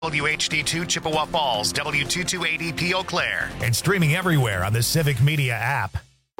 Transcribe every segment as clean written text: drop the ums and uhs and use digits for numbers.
WHD2 Chippewa Falls, W228EP Eau Claire, and streaming everywhere on the Civic Media app.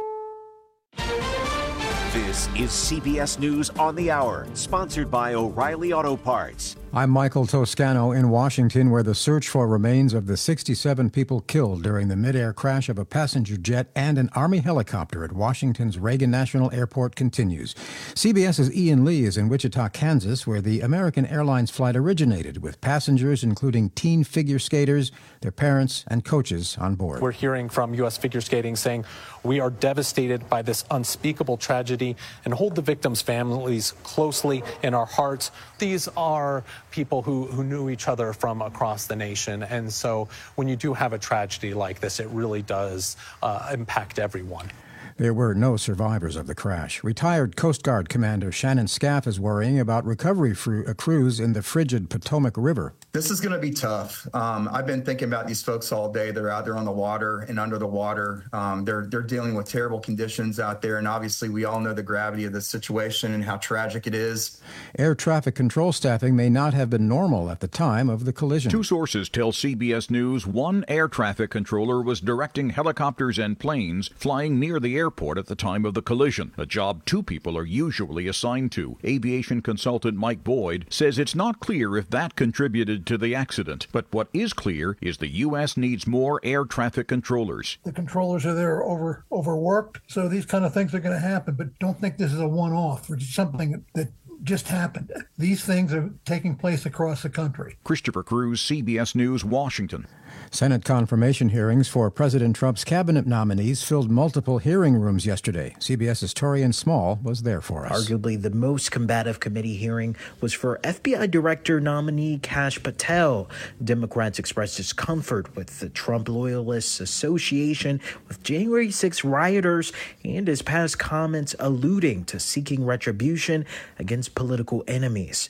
This is CBS News on the Hour, sponsored by O'Reilly Auto Parts. I'm Michael Toscano in Washington, where the search for remains of the 67 people killed during the mid-air crash of a passenger jet and an Army helicopter at Washington's Reagan National Airport continues. CBS's Ian Lee is in Wichita, Kansas, where the American Airlines flight originated, with passengers including teen figure skaters, their parents, and coaches on board. We're hearing from U.S. figure skating saying, "We are devastated by this unspeakable tragedy and hold the victims' families closely in our hearts." These are people who knew each other from across the nation. And so when you do have a tragedy like this, it really does impact everyone. There were no survivors of the crash. Retired Coast Guard Commander Shannon Scaff is worrying about recovery crews in the frigid Potomac River. This is going to be tough. I've been thinking about these folks all day. They're out there on the water and under the water. They're dealing with terrible conditions out there. And obviously, we all know the gravity of the situation and how tragic it is. Air traffic control staffing may not have been normal at the time of the collision. Two sources tell CBS News one air traffic controller was directing helicopters and planes flying near the airport at the time of the collision, a job two people are usually assigned to. Aviation consultant Mike Boyd says it's not clear if that contributed to the accident, but what is clear is the U.S. needs more air traffic controllers. The controllers are there overworked, so these kind of things are going to happen, but don't think this is a one-off or something that just happened. These things are taking place across the country. Christopher Cruz, CBS News, Washington. Senate confirmation hearings for President Trump's cabinet nominees filled multiple hearing rooms yesterday. CBS's Torian Small was there for us. Arguably the most combative committee hearing was for FBI Director nominee Kash Patel. Democrats expressed discomfort with the Trump Loyalists Association with January 6 rioters and his past comments alluding to seeking retribution against political enemies.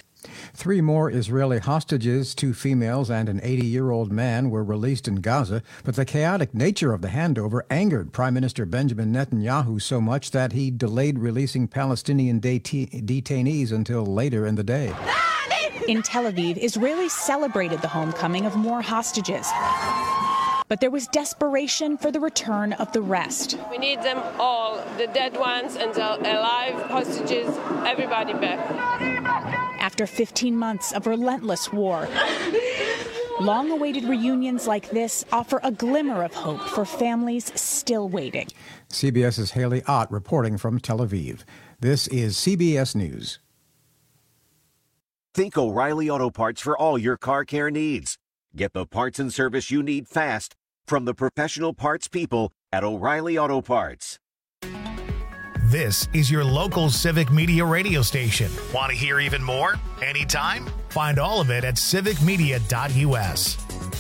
3 more Israeli hostages, 2 females and an 80-year-old man, were released in Gaza, but the chaotic nature of the handover angered Prime Minister Benjamin Netanyahu so much that he delayed releasing Palestinian detainees until later in the day. In Tel Aviv, Israelis celebrated the homecoming of more hostages. But there was desperation for the return of the rest. We need them all, the dead ones and the alive hostages, everybody back. After 15 months of relentless war, long-awaited reunions like this offer a glimmer of hope for families still waiting. CBS's Haley Ott reporting from Tel Aviv. This is CBS News. Think O'Reilly Auto Parts for all your car care needs. Get the parts and service you need fast from the professional parts people at O'Reilly Auto Parts. This is your local Civic Media radio station. Want to hear even more? Anytime? Find all of it at civicmedia.us.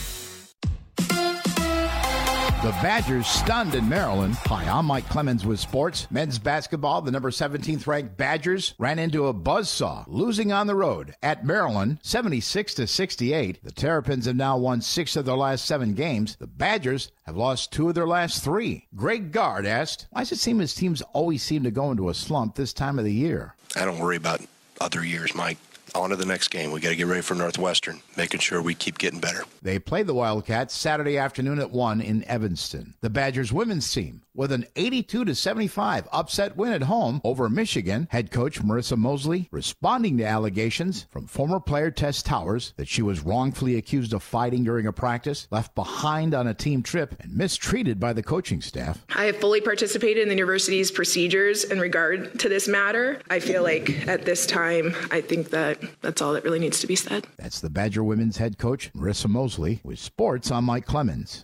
The Badgers stunned in Maryland. Hi, I'm Mike Clemens with sports. Men's basketball, the number 17th ranked Badgers ran into a buzzsaw, losing on the road at Maryland, 76-68. The Terrapins have now won 6 of their last 7 games. The Badgers have lost 2 of their last 3. Greg Gard asked, why does it seem his teams always seem to go into a slump this time of the year? I don't worry about other years, Mike. On to the next game. We got to get ready for Northwestern, making sure we keep getting better. They play the Wildcats Saturday afternoon at 1 in Evanston. The Badgers women's team, with an 82-75 upset win at home over Michigan, head coach Marissa Mosley responding to allegations from former player Tess Towers that she was wrongfully accused of fighting during a practice, left behind on a team trip, and mistreated by the coaching staff. I have fully participated in the university's procedures in regard to this matter. I feel like at this time, I think that's all that really needs to be said. That's the Badger women's head coach, Marissa Mosley, with sports. I'm Mike Clemens.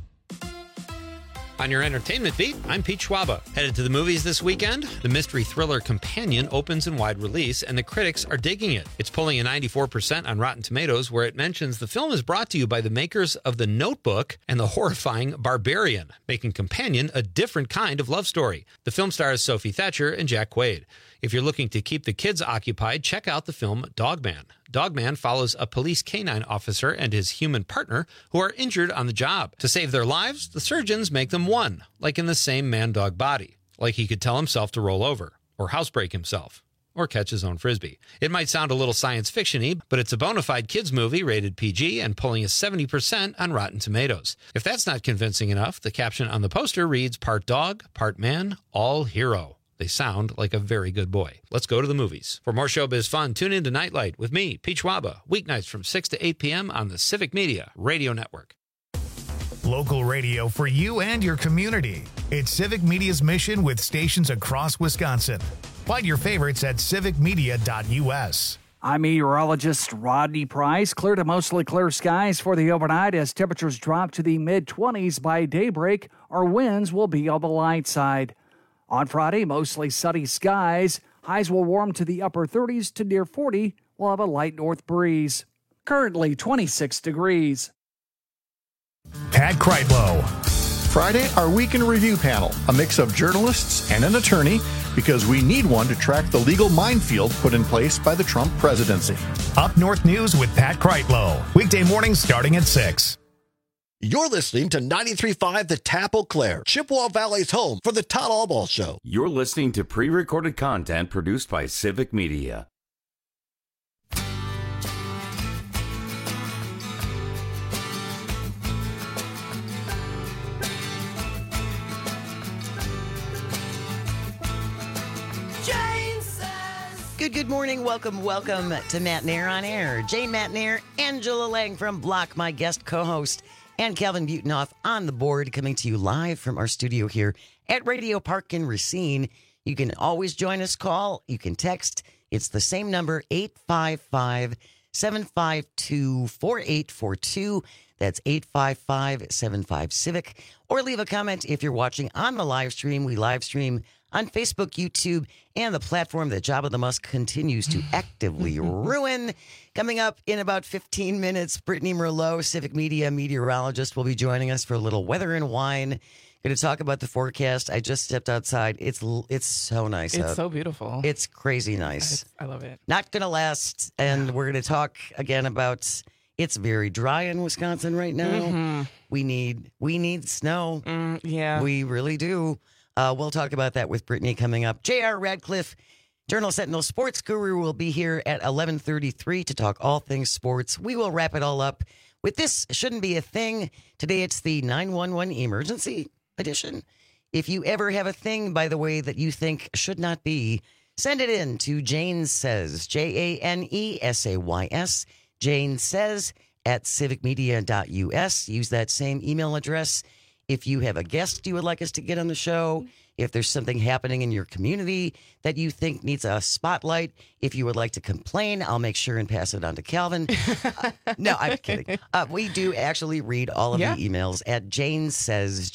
On your entertainment beat, I'm Pete Schwaba. Headed to the movies this weekend? The mystery thriller Companion opens in wide release, and the critics are digging it. It's pulling a 94% on Rotten Tomatoes, where it mentions the film is brought to you by the makers of The Notebook and the horrifying Barbarian, making Companion a different kind of love story. The film stars Sophie Thatcher and Jack Quaid. If you're looking to keep the kids occupied, check out the film Dogman. Dogman follows a police canine officer and his human partner who are injured on the job. To save their lives, the surgeons make them one, like in the same man-dog body, like he could tell himself to roll over or housebreak himself, or catch his own Frisbee. It might sound a little science fiction-y, but it's a bona fide kids movie rated PG and pulling a 70% on Rotten Tomatoes. If that's not convincing enough, the caption on the poster reads, "Part dog, part man, all hero." They sound like a very good boy. Let's go to the movies. For more showbiz fun, tune in to Nightlight with me, Peach Waba, weeknights from 6 to 8 p.m. on the Civic Media Radio Network. Local radio for you and your community. It's Civic Media's mission with stations across Wisconsin. Find your favorites at civicmedia.us. I'm meteorologist Rodney Price. Clear to mostly clear skies for the overnight as temperatures drop to the mid-20s by daybreak. Our winds will be on the light side. On Friday, mostly sunny skies. Highs will warm to the upper 30s to near 40. We'll have a light north breeze. Currently 26 degrees. Pat Kreitlow. Friday, our Week in Review panel, a mix of journalists and an attorney, because we need one to track the legal minefield put in place by the Trump presidency. Up North News with Pat Kreitlow. Weekday mornings starting at 6. You're listening to 93.5 The Tap Eau Claire, Chippewa Valley's home for the Todd Allball Show. You're listening to pre-recorded content produced by Civic Media. Good morning. Welcome to Matt Nair on Air. Jane Matt Nair, Angela Lang from Block, my guest co-host, and Calvin Butenoff on the board, coming to you live from our studio here at Radio Park in Racine. You can always join us, call. You can text. It's the same number, 855-752-4842. That's 855-75-CIVIC. Or leave a comment if you're watching on the live stream. We live stream on Facebook, YouTube, and the platform that Jabba the Musk continues to actively ruin. Coming up in about 15 minutes, Brittany Merlot, Civic Media meteorologist, will be joining us for a little weather and wine. Going to talk about the forecast. I just stepped outside. It's so nice out. It's so beautiful. It's crazy nice. I love it. Not going to last, and we're going to talk again about it's very dry in Wisconsin right now. Mm-hmm. We need snow. Yeah. We really do. We'll talk about that with Brittany coming up. J.R. Radcliffe, Journal Sentinel sports guru, will be here at 11:33 to talk all things sports. We will wrap it all up with This Shouldn't Be a Thing. Today it's the 911 emergency edition. If you ever have a thing, by the way, that you think should not be, send it in to Jane Says, JANESAYS, Jane Says at civicmedia.us. Use that same email address. If you have a guest you would like us to get on the show, if there's something happening in your community that you think needs a spotlight, if you would like to complain, I'll make sure and pass it on to Calvin. No, I'm kidding. We do actually read all of the emails at Jane Says,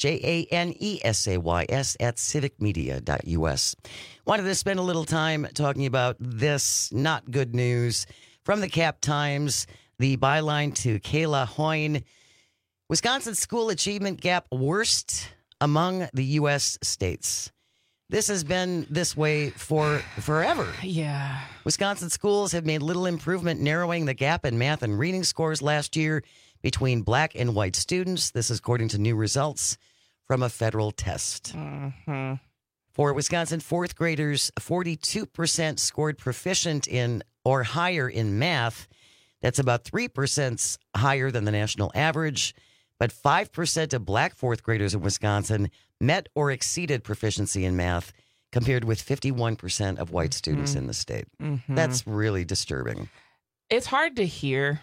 JANESAYS at civicmedia.us. Wanted to spend a little time talking about this not good news from the Cap Times, the byline to Kayla Hoyne. Wisconsin school achievement gap worst among the U.S. states. This has been this way for forever. Yeah. Wisconsin schools have made little improvement narrowing the gap in math and reading scores last year between black and white students. This is according to new results from a federal test. Mm-hmm. For Wisconsin fourth graders, 42% scored proficient in or higher in math. That's about 3% higher than the national average. But 5% of black fourth graders in Wisconsin met or exceeded proficiency in math, compared with 51% of white students in the state. Mm-hmm. That's really disturbing. It's hard to hear,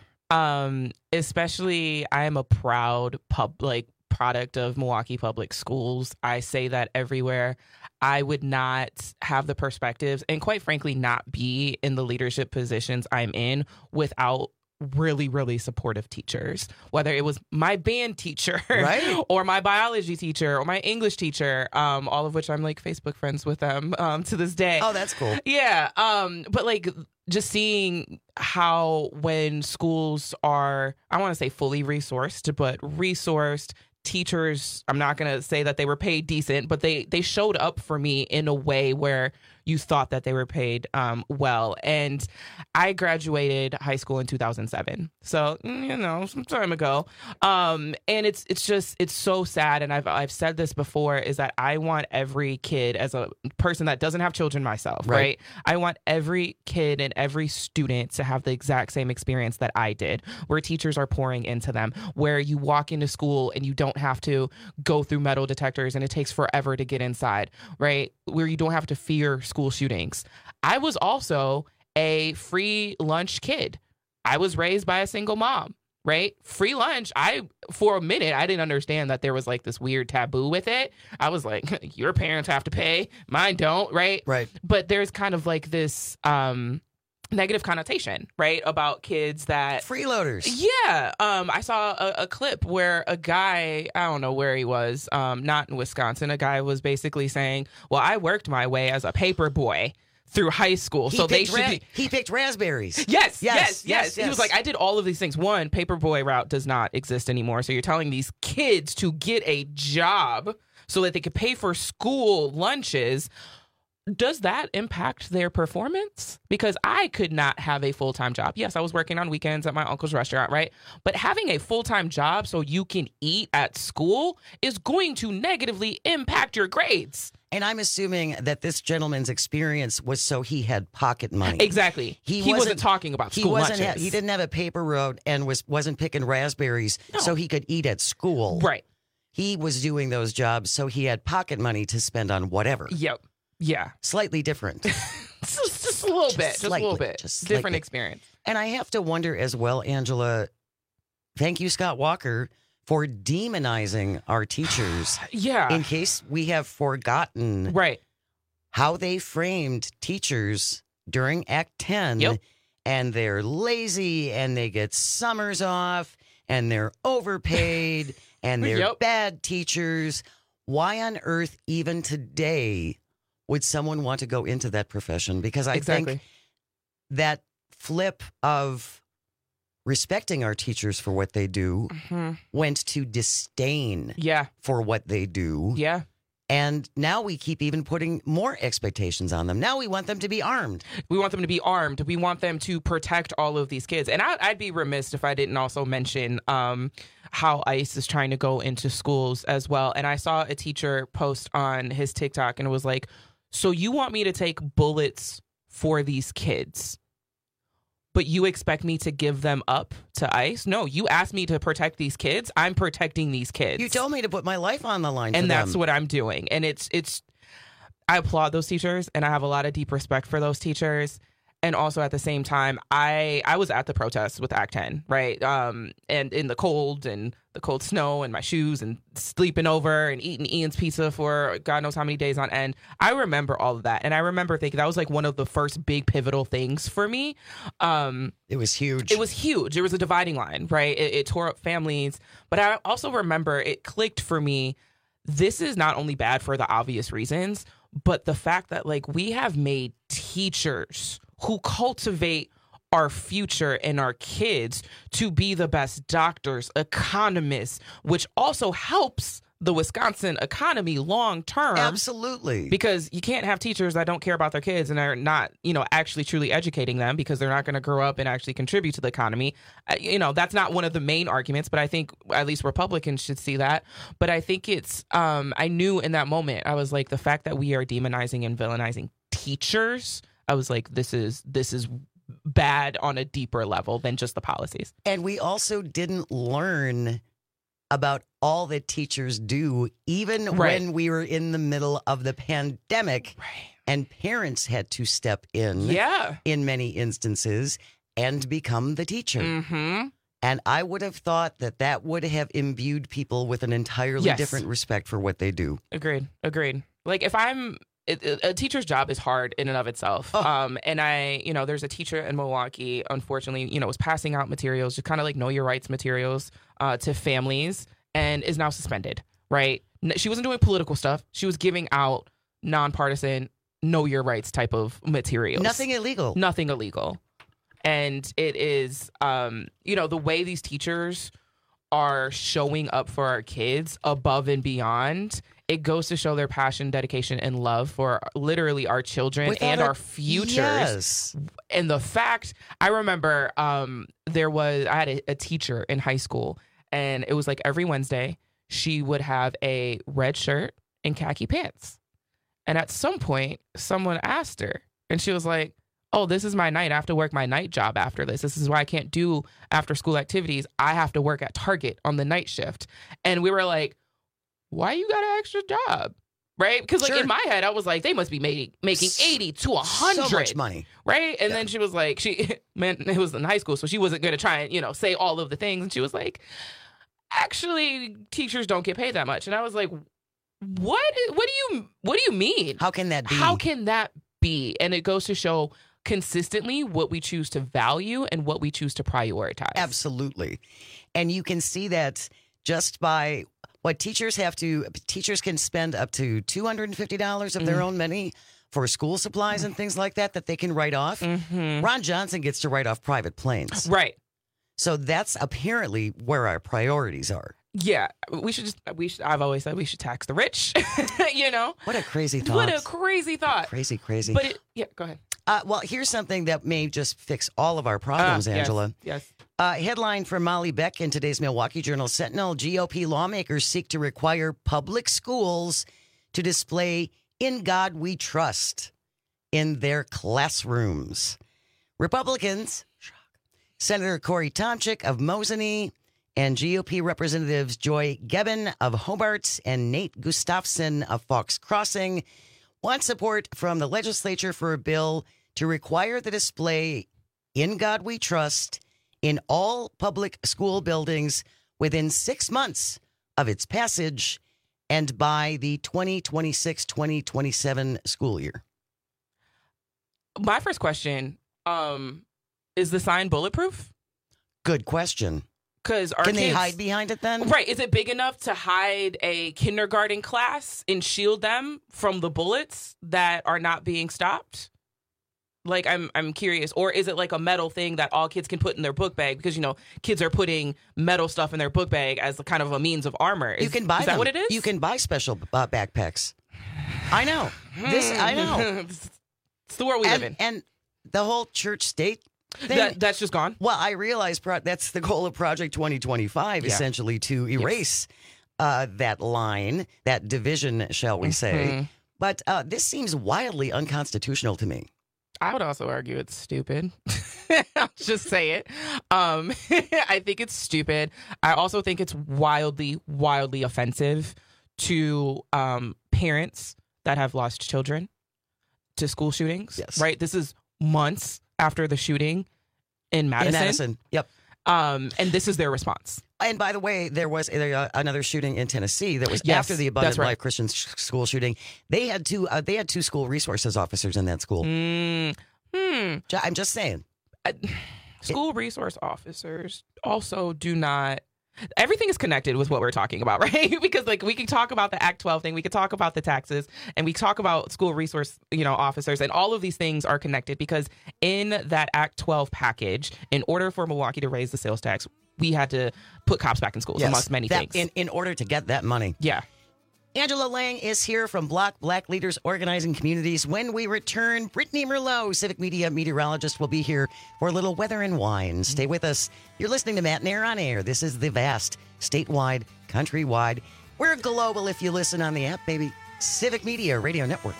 especially I am a proud product of Milwaukee Public Schools. I say that everywhere. I would not have the perspectives and, quite frankly, not be in the leadership positions I'm in without really, really supportive teachers, whether it was my band teacher or my biology teacher or my English teacher, all of which I'm like Facebook friends with them to this day. Oh, that's cool. Yeah. But like just seeing how when schools are, I want to say fully resourced, but resourced, teachers, I'm not going to say that they were paid decent, but they showed up for me in a way where you thought that they were paid well. And I graduated high school in 2007, so some time ago. And it's so sad. And I've said this before, is that I want every kid, as a person that doesn't have children myself, right? I want every kid and every student to have the exact same experience that I did, where teachers are pouring into them, where you walk into school and you don't have to go through metal detectors and it takes forever to get inside, right? Where you don't have to fear school shootings. I was also a free lunch kid. I was raised by a single mom, right? Free lunch. For a minute, I didn't understand that there was like this weird taboo with it. I was like, your parents have to pay, mine don't, right? Right. But there's kind of like this negative connotation, right, about kids that freeloaders. Yeah. I saw a clip where a guy, I don't know where he was, not in Wisconsin, a guy was basically saying, well, I worked my way as a paper boy through high school, so they should be. He picked raspberries. Yes. He was like, I did all of these things. One, paperboy route does not exist anymore. So you're telling these kids to get a job so that they could pay for school lunches. Does that impact their performance? Because I could not have a full-time job. Yes, I was working on weekends at my uncle's restaurant, right? But having a full-time job so you can eat at school is going to negatively impact your grades. And I'm assuming that this gentleman's experience was so he had pocket money. Exactly. He wasn't talking about school lunches. He didn't have a paper route and wasn't picking raspberries so he could eat at school. Right. He was doing those jobs so he had pocket money to spend on whatever. Yep. Yeah. Slightly different. just a little bit. Just a little bit. Different experience. And I have to wonder as well, Angela, thank you, Scott Walker, for demonizing our teachers. Yeah. In case we have forgotten how they framed teachers during Act 10. Yep. And they're lazy and they get summers off and they're overpaid and they're bad teachers. Why on earth, even today, would someone want to go into that profession? Because I think that flip of respecting our teachers for what they do went to disdain for what they do. Yeah. And now we keep even putting more expectations on them. Now we want them to be armed. We want them to be armed. We want them to protect all of these kids. And I'd be remiss if I didn't also mention how ICE is trying to go into schools as well. And I saw a teacher post on his TikTok and it was like, so you want me to take bullets for these kids, but you expect me to give them up to ICE? No, you asked me to protect these kids. I'm protecting these kids. You told me to put my life on the line for and that's them. what I'm doing. And it's I applaud those teachers and I have a lot of deep respect for those teachers. And also at the same time, I was at the protests with Act 10, right? And in the cold and the cold snow and my shoes and sleeping over and eating Ian's pizza for God knows how many days on end. I remember all of that. And I remember thinking that was like one of the first big pivotal things for me. It was huge. It was huge. It was a dividing line, right? It tore up families. But I also remember it clicked for me. This is not only bad for the obvious reasons, but the fact that like we have made teachers who cultivate our future and our kids to be the best doctors, economists, which also helps the Wisconsin economy long term. Absolutely. Because you can't have teachers that don't care about their kids and are not, actually truly educating them because they're not going to grow up and actually contribute to the economy. That's not one of the main arguments, but I think at least Republicans should see that. But I think it's, I knew in that moment, I was like, the fact that we are demonizing and villainizing teachers, I was like, this is bad on a deeper level than just the policies. And we also didn't learn about all that teachers do, even when we were in the middle of the pandemic, and parents had to step in in many instances and become the teacher. Mm-hmm. And I would have thought that would have imbued people with an entirely different respect for what they do. Agreed. Like if a teacher's job is hard in and of itself. And there's a teacher in Milwaukee, unfortunately, was passing out materials, just kind of like know your rights materials to families and is now suspended, right? She wasn't doing political stuff. She was giving out nonpartisan, know your rights type of materials. Nothing illegal. And it is, the way these teachers are showing up for our kids above and beyond it goes to show their passion, dedication, and love for literally our children and our futures. Yes. And the fact, I remember I had a teacher in high school, and it was like every Wednesday she would have a red shirt and khaki pants. And at some point, someone asked her, and she was like, oh, this is my night. I have to work my night job after this. This is why I can't do after school activities. I have to work at Target on the night shift. And we were like, why you got an extra job? Right? Because like in my head, I was like, they must be making 80 to 100. So much money. Right? And then she was like, it was in high school, so she wasn't going to try and, say all of the things. And she was like, actually, teachers don't get paid that much. And I was like, what do you mean? How can that be? How can that be? And it goes to show consistently what we choose to value and what we choose to prioritize. Absolutely. And you can see that just by what teachers can spend up to $250 of their own money for school supplies and things like that they can write off. Mm-hmm. Ron Johnson gets to write off private planes. Right. So that's apparently where our priorities are. Yeah, I've always said we should tax the rich, What a crazy thought. What a crazy thought. Crazy. But go ahead. Well, here's something that may just fix all of our problems, Angela. Yes. Headline from Molly Beck in today's Milwaukee Journal-Sentinel: GOP lawmakers seek to require public schools to display "In God We Trust" in their classrooms. Republicans, Senator Corey Tomczyk of Mosinee, and GOP Representatives Joy Gebbin of Hobart and Nate Gustafson of Fox Crossing want support from the legislature for a bill to require the display "In God We Trust" in all public school buildings within 6 months of its passage and by the 2026-2027 school year. My first question, is the sign bulletproof? Good question. Because Can they hide behind it then? Right. Is it big enough to hide a kindergarten class and shield them from the bullets that are not being stopped? Like, I'm curious. Or is it like a metal thing that all kids can put in their book bag? Because, kids are putting metal stuff in their book bag as kind of a means of armor. You can buy them. Is that what it is? You can buy special backpacks. I know. I know. It's the world we live in. And the whole church state thing. That's just gone? Well, I realize that's the goal of Project 2025, essentially, to erase that line, that division, shall we say. But this seems wildly unconstitutional to me. I would also argue it's stupid. I'll just say it. I think it's stupid. I also think it's wildly, wildly offensive to parents that have lost children to school shootings. Yes. Right? This is months after the shooting in Madison. Yep. And this is their response. And by the way, there was another shooting in Tennessee that was after the Abundant Life Christian school shooting. They had two school resources officers in that school. I'm just saying. School resource officers also do not. Everything is connected with what we're talking about, right? Because we can talk about the Act 12 thing, we could talk about the taxes, and we talk about school resource, officers, and all of these things are connected because in that Act 12 package, in order for Milwaukee to raise the sales tax, we had to put cops back in schools, amongst many things. In order to get that money. Yeah. Angela Lang is here from Block Black Leaders Organizing Communities. When we return, Brittany Merlot, Civic Media meteorologist, will be here for a little weather and wine. Stay with us. You're listening to Matt and Air on Air. This is the vast, statewide, countrywide. We're global if you listen on the app, baby. Civic Media Radio Network.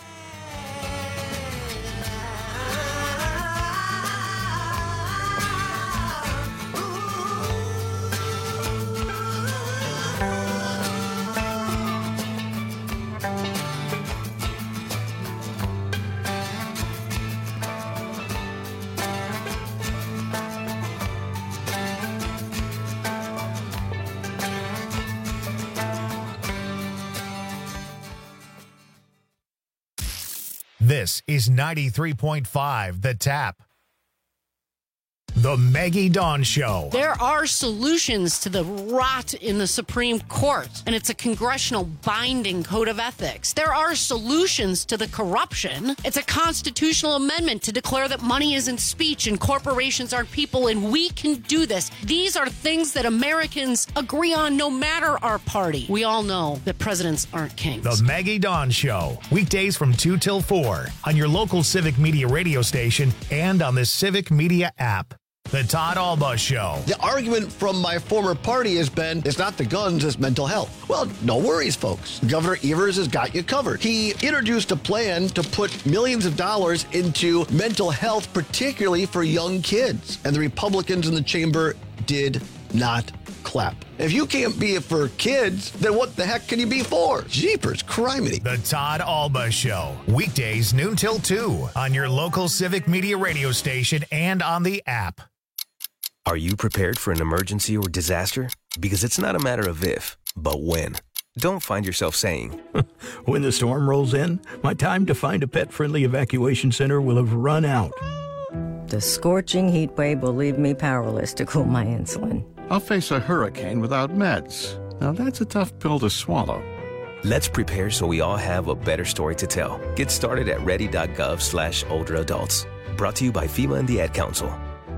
This is 93.5 The Tap. The Maggie Dawn Show. There are solutions to the rot in the Supreme Court, and it's a congressional binding code of ethics. There are solutions to the corruption. It's a constitutional amendment to declare that money isn't speech and corporations aren't people, and we can do this. These are things that Americans agree on no matter our party. We all know that presidents aren't kings. The Maggie Dawn Show. Weekdays from 2 till 4 on your local Civic Media radio station and on the Civic Media app. The Todd Alba Show. The argument from my former party has been, it's not the guns, it's mental health. Well, no worries, folks. Governor Evers has got you covered. He introduced a plan to put millions of dollars into mental health, particularly for young kids. And the Republicans in the chamber did not clap. If you can't be it for kids, then what the heck can you be for? Jeepers, criminy. The Todd Alba Show. Weekdays noon till 2 on your local Civic Media radio station and on the app. Are you prepared for an emergency or disaster? Because it's not a matter of if, but when. Don't find yourself saying, when the storm rolls in, my time to find a pet-friendly evacuation center will have run out. The scorching heat wave will leave me powerless to cool my insulin. I'll face a hurricane without meds. Now that's a tough pill to swallow. Let's prepare so we all have a better story to tell. Get started at ready.gov/older adults. Brought to you by FEMA and the Ad Council.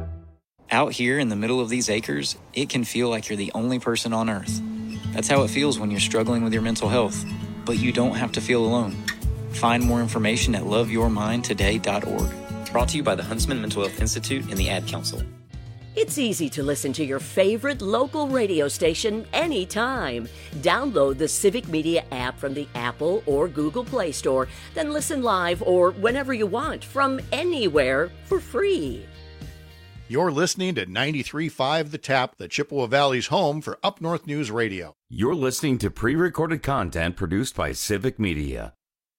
Out here in the middle of these acres, it can feel like you're the only person on Earth. That's how it feels when you're struggling with your mental health. But you don't have to feel alone. Find more information at loveyourmindtoday.org. Brought to you by the Huntsman Mental Health Institute and the Ad Council. It's easy to listen to your favorite local radio station anytime. Download the Civic Media app from the Apple or Google Play Store, then listen live or whenever you want from anywhere for free. You're listening to 93.5 The Tap, the Chippewa Valley's home for Up North News Radio. You're listening to pre-recorded content produced by Civic Media.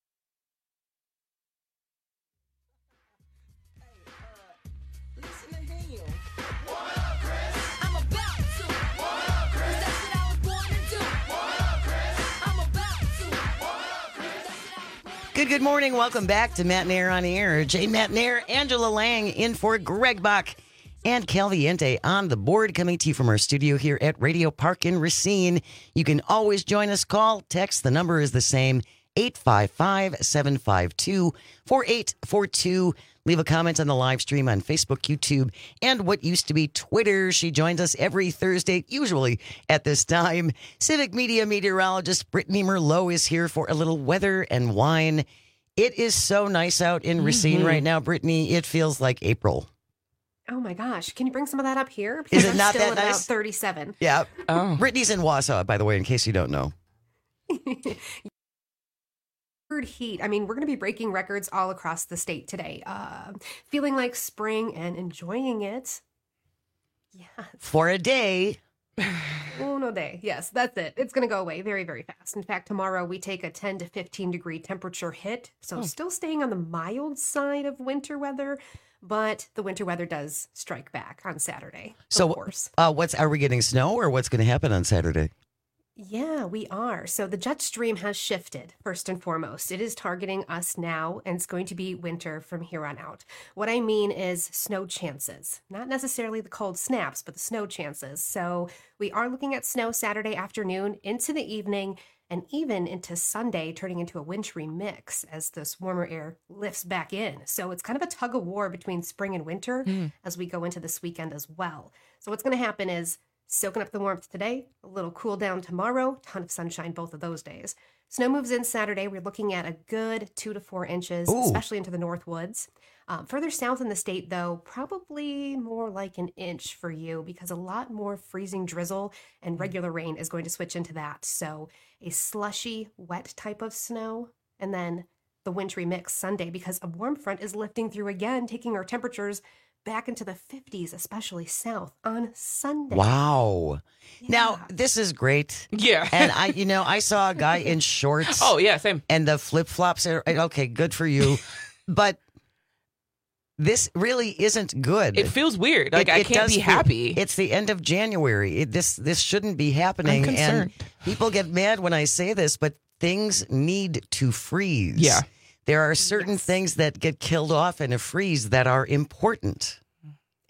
Good morning. Welcome back to Matt Nair on the Air. Jay Matt Nair, Angela Lang in for Greg Bach and Calviente on the board, coming to you from our studio here at Radio Park in Racine. You can always join us. Call, text. The number is the same, 855-752-4842. Leave a comment on the live stream on Facebook, YouTube, and what used to be Twitter. She joins us every Thursday, usually at this time. Civic Media meteorologist Brittany Merlot is here for a little weather and wine. It is so nice out in Racine right now, Brittany. It feels like April. Oh my gosh. Can you bring some of that up here? Because is it not still that at nice? About 37. Yeah. Oh. Brittany's in Wausau, by the way, in case you don't know. Heat. I mean, we're going to be breaking records all across the state today. Feeling like spring and enjoying it. Yeah. For a day. Oh, no day. Yes, that's it. It's going to go away very, very fast. In fact, tomorrow we take a 10 to 15 degree temperature hit. So still staying on the mild side of winter weather, but the winter weather does strike back on Saturday. So, of course. Are we getting snow or what's going to happen on Saturday? Yeah, we are. So the jet stream has shifted, first and foremost. It is targeting us now, and it's going to be winter from here on out. What I mean is snow chances. Not necessarily the cold snaps, but the snow chances. So we are looking at snow Saturday afternoon into the evening, and even into Sunday, turning into a wintry mix as this warmer air lifts back in. So it's kind of a tug of war between spring and winter as we go into this weekend as well. So what's going to happen is soaking up the warmth today, a little cool down tomorrow, ton of sunshine both of those days. Snow moves in Saturday. We're looking at a good 2 to 4 inches, especially into the North Woods. Further south in the state, though, probably more like an inch for you because a lot more freezing drizzle and regular rain is going to switch into that. So a slushy, wet type of snow, and then the wintry mix Sunday because a warm front is lifting through again, taking our temperatures back into the 50s, especially south on Sunday. Wow. Yeah. Now, this is great. Yeah. And I saw a guy in shorts. Oh, yeah, same. And the flip-flops are, okay, good for you. But this really isn't good. It feels weird. Like, I can't be happy. It's the end of January. This shouldn't be happening. I'm concerned. And people get mad when I say this, but things need to freeze. Yeah. There are certain things that get killed off in a freeze that are important.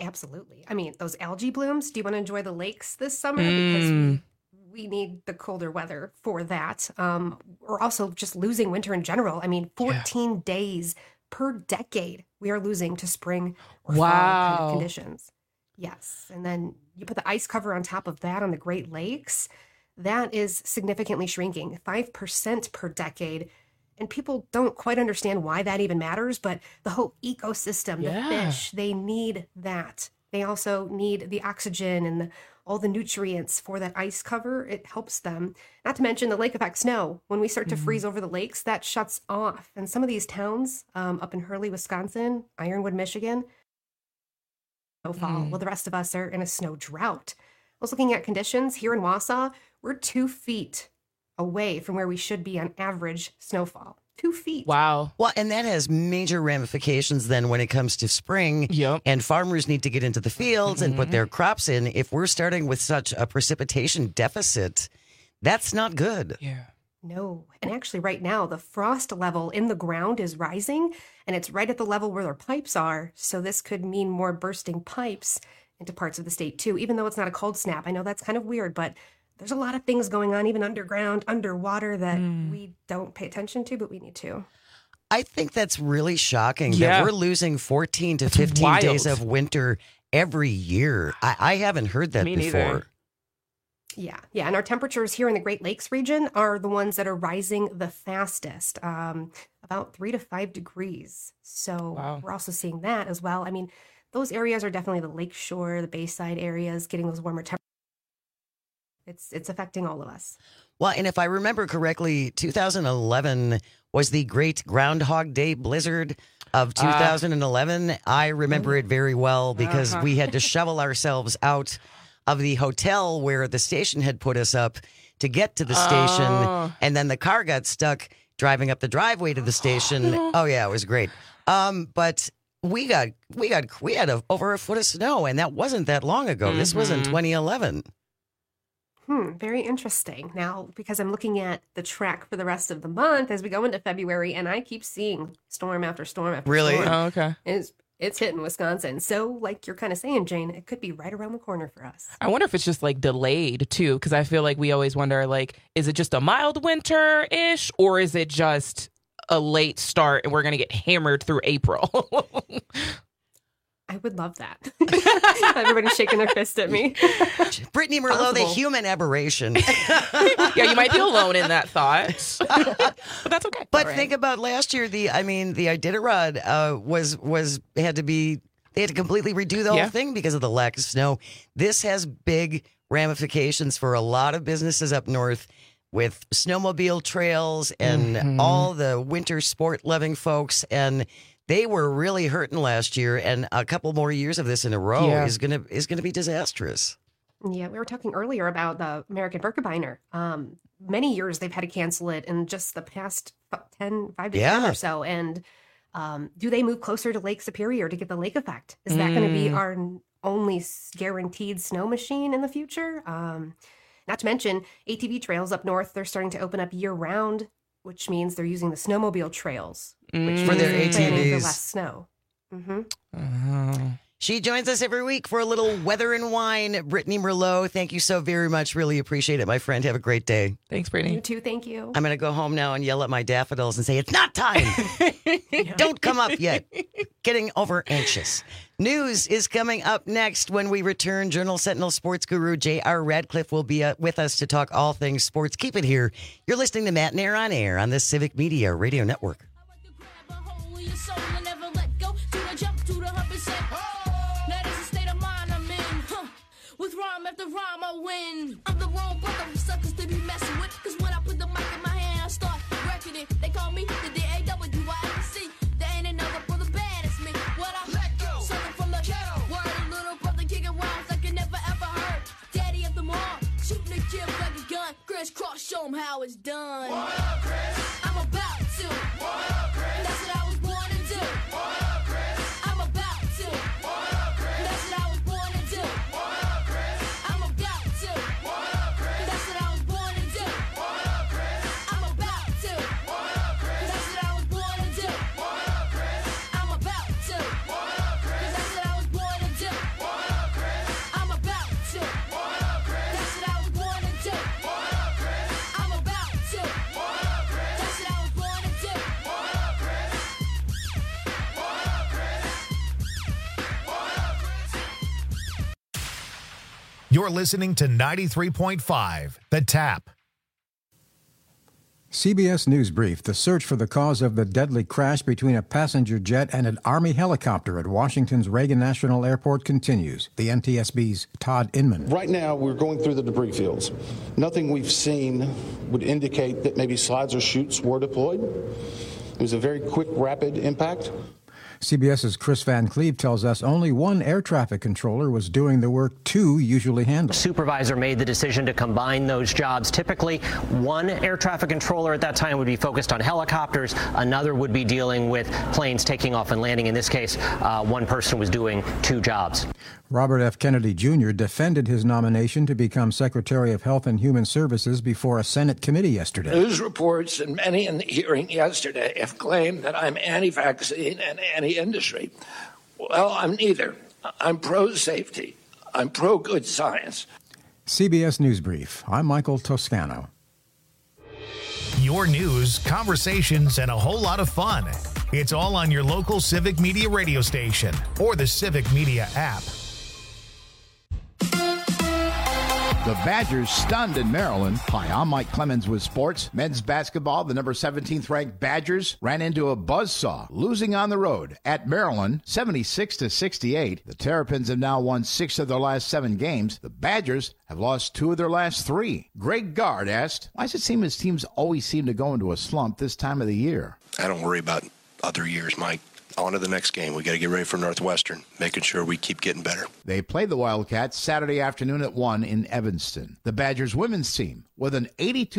Absolutely. I mean, those algae blooms, do you want to enjoy the lakes this summer? Because we need the colder weather for that. We're also just losing winter in general. I mean, 14 days per decade we are losing to spring or fall kind of conditions. Yes. And then you put the ice cover on top of that on the Great Lakes. That is significantly shrinking, 5% per decade. And people don't quite understand why that even matters, but the whole ecosystem, the fish, they need that. They also need the oxygen and all the nutrients for that ice cover. It helps them. Not to mention the lake effect snow. When we start to freeze over the lakes, that shuts off. And some of these towns up in Hurley, Wisconsin, Ironwood, Michigan, snowfall. Well, the rest of us are in a snow drought. I was looking at conditions here in Wausau. We're 2 feet away from where we should be on average snowfall. 2 feet. Wow. Well, and that has major ramifications then when it comes to spring. Yep. And farmers need to get into the fields and put their crops in. If we're starting with such a precipitation deficit, that's not good. Yeah. No. And actually right now, the frost level in the ground is rising, and it's right at the level where their pipes are. So this could mean more bursting pipes into parts of the state too, even though it's not a cold snap. I know that's kind of weird, but there's a lot of things going on, even underground, underwater, that we don't pay attention to, but we need to. I think that's really shocking that we're losing 14 to 15 days of winter every year. I haven't heard that before. Neither. Yeah. And our temperatures here in the Great Lakes region are the ones that are rising the fastest, about 3 to 5 degrees. So we're also seeing that as well. I mean, those areas are definitely the lakeshore, the bayside areas, getting those warmer temperatures. It's affecting all of us. Well, and if I remember correctly, 2011 was the great Groundhog Day blizzard of 2011. I remember it very well because we had to shovel ourselves out of the hotel where the station had put us up to get to the station. And then the car got stuck driving up the driveway to the station. Oh, yeah, it was great. But we had over a foot of snow, and that wasn't that long ago. This was in 2011. Very interesting. Now, because I'm looking at the track for the rest of the month as we go into February, and I keep seeing storm after storm after storm. Really? Oh, okay. It's hitting Wisconsin. So, like you're kind of saying, Jane, it could be right around the corner for us. I wonder if it's just like delayed too, because I feel like we always wonder, like, is it just a mild winter-ish, or is it just a late start and we're going to get hammered through April? I would love that. Everybody's shaking their fist at me. Brittany Merlot, the human aberration. Yeah, you might be alone in that thought, but that's okay. But think about last year. The Iditarod they had to completely redo the whole thing because of the lack of snow. This has big ramifications for a lot of businesses up north with snowmobile trails and all the winter sport loving folks. And they were really hurting last year, and a couple more years of this in a row is gonna be disastrous. Yeah, we were talking earlier about the American Birkebeiner. Many years they've had to cancel it in just the past 5 to 10 or so. And do they move closer to Lake Superior to get the lake effect? Is that going to be our only guaranteed snow machine in the future? Not to mention ATV trails up north, they're starting to open up year round, which means they're using the snowmobile trails for their ATVs for less snow. She joins us every week for a little weather and wine. Brittany Merlot, thank you so very much. Really appreciate it, my friend. Have a great day. Thanks, Brittany. You too. Thank you. I'm going to go home now and yell at my daffodils and say, it's not time. Don't come up yet. Getting over anxious. News is coming up next when we return. Journal Sentinel sports guru J.R. Radcliffe will be with us to talk all things sports. Keep it here. You're listening to Matt and Air on Air on the Civic Media Radio Network. With rhyme after rhyme, I win. I'm the wrong brother for suckers to be messing with. Cause when I put the mic in my hand, I start wrecking it. They call me the D-A-W-I-C. There ain't another brother bad as me. What I let go, something from the ghetto. Word, a little brother kicking rhymes like you never ever heard. Daddy of them all, shooting the kid like a gun. Crisscross, show him how it's done. What up, Chris? I'm about to. What up, Chris? That's what I was born to do. What up, Chris? I'm about to. What up, Chris? That's what I was born to do. What up, Chris? I'm about to. What up, Chris? That's what I was born to do. What up, Chris? I'm about to. What up, Chris? That's what I was born to do. What up, Chris? I'm about to. What up, Chris? That's what I was born to do. You're listening to 93.5, The Tap. CBS News Brief. The search for the cause of the deadly crash between a passenger jet and an Army helicopter at Washington's Reagan National Airport continues. The NTSB's Todd Inman. Right now, we're going through the debris fields. Nothing we've seen would indicate that maybe slides or chutes were deployed. It was a very quick, rapid impact. CBS's Chris Van Cleve tells us only one air traffic controller was doing the work two usually handle. Supervisor made the decision to combine those jobs. Typically, one air traffic controller at that time would be focused on helicopters. Another would be dealing with planes taking off and landing. In this case, one person was doing two jobs. Robert F. Kennedy Jr. defended his nomination to become Secretary of Health and Human Services before a Senate committee yesterday. News reports and many in the hearing yesterday have claimed that I'm anti-vaccine and anti-industry. Well, I'm neither. I'm pro-safety. I'm pro-good science. CBS News Brief. I'm Michael Toscano. Your news, conversations, and a whole lot of fun. It's all on your local Civic Media radio station or the Civic Media app. The Badgers stunned in Maryland. Hi, I'm Mike Clemens with sports. Men's basketball, the number 17th ranked Badgers ran into a buzzsaw, losing on the road at Maryland, 76-68. The Terrapins have now won 6 of their last 7 games. The Badgers have lost 2 of their last 3. Greg Gard asked, why does it seem his teams always seem to go into a slump this time of the year? I don't worry about other years, Mike. On to the next game. We got to get ready for Northwestern, making sure we keep getting better. They played the Wildcats Saturday afternoon at 1 in Evanston. The Badgers women's team, with an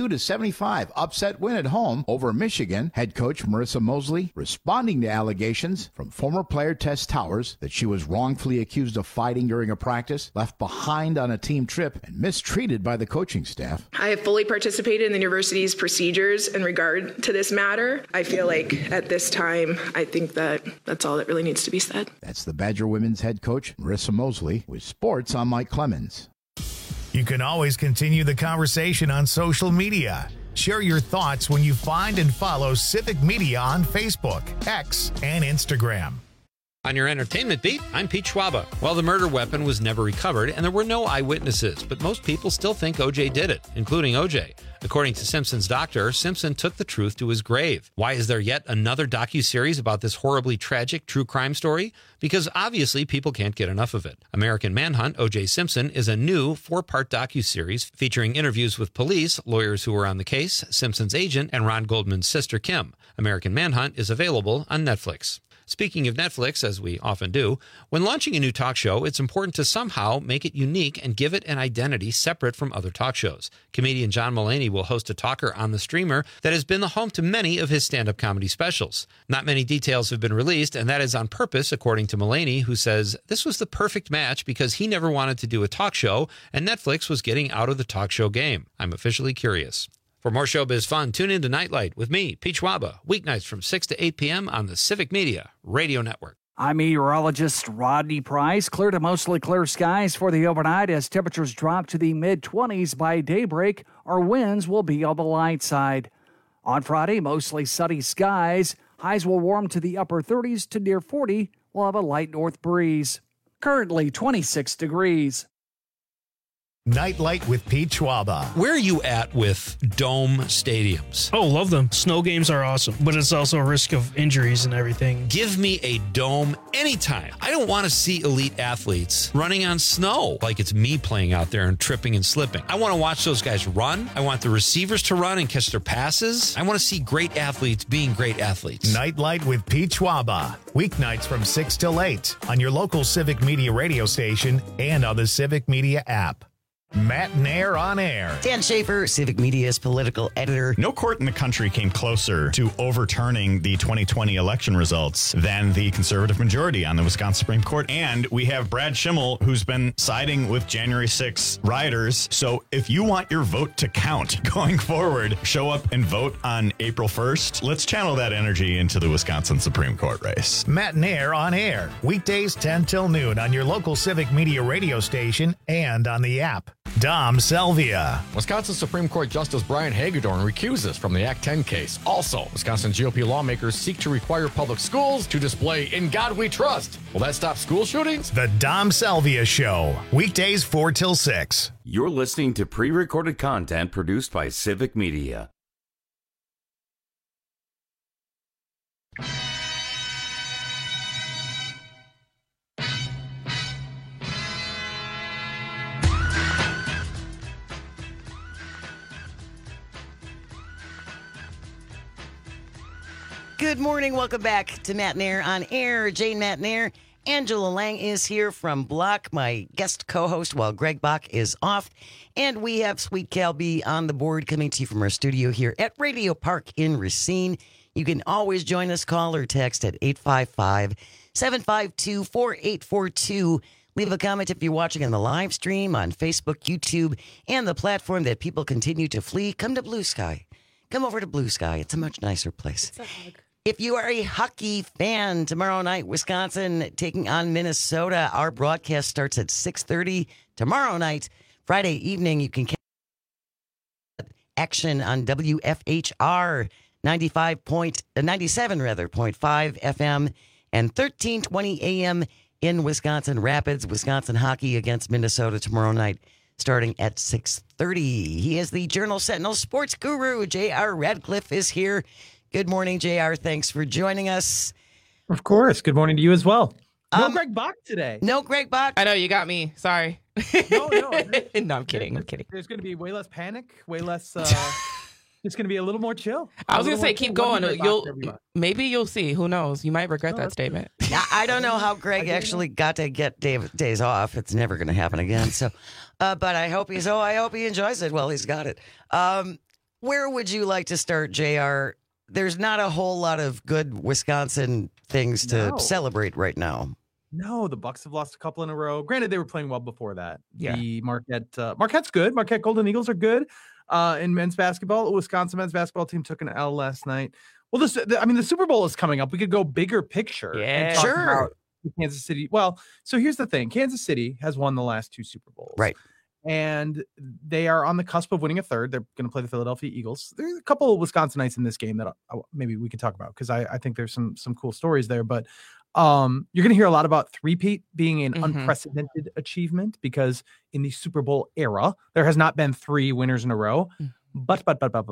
82-75 upset win at home over Michigan, head coach Marissa Mosley responding to allegations from former player Tess Towers that she was wrongfully accused of fighting during a practice, left behind on a team trip, and mistreated by the coaching staff. I have fully participated in the university's procedures in regard to this matter. I feel like at this time, I think that's all that really needs to be said. That's the Badger women's head coach, Marissa Mosley, with sports. I'm Mike Clemens. You can always continue the conversation on social media. Share your thoughts when you find and follow Civic Media on Facebook, X, and Instagram. On your entertainment beat, I'm Pete Schwaba. Well, the murder weapon was never recovered, and there were no eyewitnesses, but most people still think O.J. did it, including O.J. According to Simpson's doctor, Simpson took the truth to his grave. Why is there yet another docuseries about this horribly tragic true crime story? Because obviously people can't get enough of it. American Manhunt, O.J. Simpson, is a new 4-part docuseries featuring interviews with police, lawyers who were on the case, Simpson's agent, and Ron Goldman's sister, Kim. American Manhunt is available on Netflix. Speaking of Netflix, as we often do, when launching a new talk show, it's important to somehow make it unique and give it an identity separate from other talk shows. Comedian John Mulaney will host a talker on the streamer that has been the home to many of his stand-up comedy specials. Not many details have been released, and that is on purpose, according to Mulaney, who says this was the perfect match because he never wanted to do a talk show, and Netflix was getting out of the talk show game. I'm officially curious. For more showbiz fun, tune in to Nightlight with me, Pete Schwaba, weeknights from 6 to 8 p.m. on the Civic Media Radio Network. I'm meteorologist Rodney Price. Clear to mostly clear skies for the overnight as temperatures drop to the mid-20s by daybreak. Our winds will be on the light side. On Friday, mostly sunny skies. Highs will warm to the upper 30s to near 40. We'll have a light north breeze. Currently 26 degrees. Nightlight with Pete Schwaba. Where are you at with dome stadiums? Oh, love them. Snow games are awesome, but it's also a risk of injuries and everything. Give me a dome anytime. I don't want to see elite athletes running on snow like it's me playing out there and tripping and slipping. I want to watch those guys run. I want the receivers to run and catch their passes. I want to see great athletes being great athletes. Nightlight with Pete Schwaba. Weeknights from 6 till 8 on your local Civic Media radio station and on the Civic Media app. Matt Nair on air. Dan Schaefer, Civic Media's political editor. No court in the country came closer to overturning the 2020 election results than the conservative majority on the Wisconsin Supreme Court. And we have Brad Schimmel, who's been siding with January 6 rioters. So if you want your vote to count going forward, show up and vote on April 1st. Let's channel that energy into the Wisconsin Supreme Court race. Matt Nair on air. Weekdays 10 till noon on your local Civic Media radio station and on the app. Dom Selvia. Wisconsin Supreme Court Justice Brian Hagedorn recuses from the Act 10 case. Also, Wisconsin GOP lawmakers seek to require public schools to display "In God We Trust." Will that stop school shootings? The Dom Selvia Show. Weekdays 4 till 6. You're listening to pre-recorded content produced by Civic Media. Good morning. Welcome back to Matt Nair on Air. Jane Matt Nair. Angela Lang is here from Block, my guest co-host, while Greg Bach is off. And we have Sweet Cal B on the board coming to you from our studio here at Radio Park in Racine. You can always join us, call or text at 855-752-4842. Leave a comment if you're watching on the live stream on Facebook, YouTube, and the platform that people continue to flee. Come to Blue Sky. Come over to Blue Sky. It's a much nicer place. If you are a hockey fan, tomorrow night, Wisconsin taking on Minnesota. Our broadcast starts at 6:30 tomorrow night. Friday evening, you can catch action on WFHR 97.5 FM and 1320 AM in Wisconsin Rapids. Wisconsin hockey against Minnesota tomorrow night, starting at 6:30. He is the Journal Sentinel sports guru. J.R. Radcliffe is here. Good morning, JR. Thanks for joining us. Of course. Good morning to you as well. No Greg Bach today. No Greg Bach. I know, you got me. Sorry. No. No, I'm kidding. There's going to be way less panic, way less. It's going to be a little more chill. I was going to say, keep going. Maybe you'll see. Who knows? You might regret that statement. I don't know how Greg actually got to get days off. It's never going to happen again. So, but I hope he enjoys it while he's got it. Where would you like to start, JR? There's not a whole lot of good Wisconsin things to celebrate right now. No, the Bucks have lost a couple in a row. Granted, they were playing well before that. Yeah. The Marquette's good. Marquette Golden Eagles are good in men's basketball. The Wisconsin men's basketball team took an L last night. Well, the Super Bowl is coming up. We could go bigger picture. Yeah, and talk about Kansas City. Well, so here's the thing. Kansas City has won the last 2 Super Bowls. Right. And they are on the cusp of winning a third. They're going to play the Philadelphia Eagles. There's a couple of Wisconsinites in this game that maybe we could talk about because I think there's some cool stories there. But you're going to hear a lot about three-peat being an unprecedented achievement because in the Super Bowl era, there has not been 3 winners in a row. But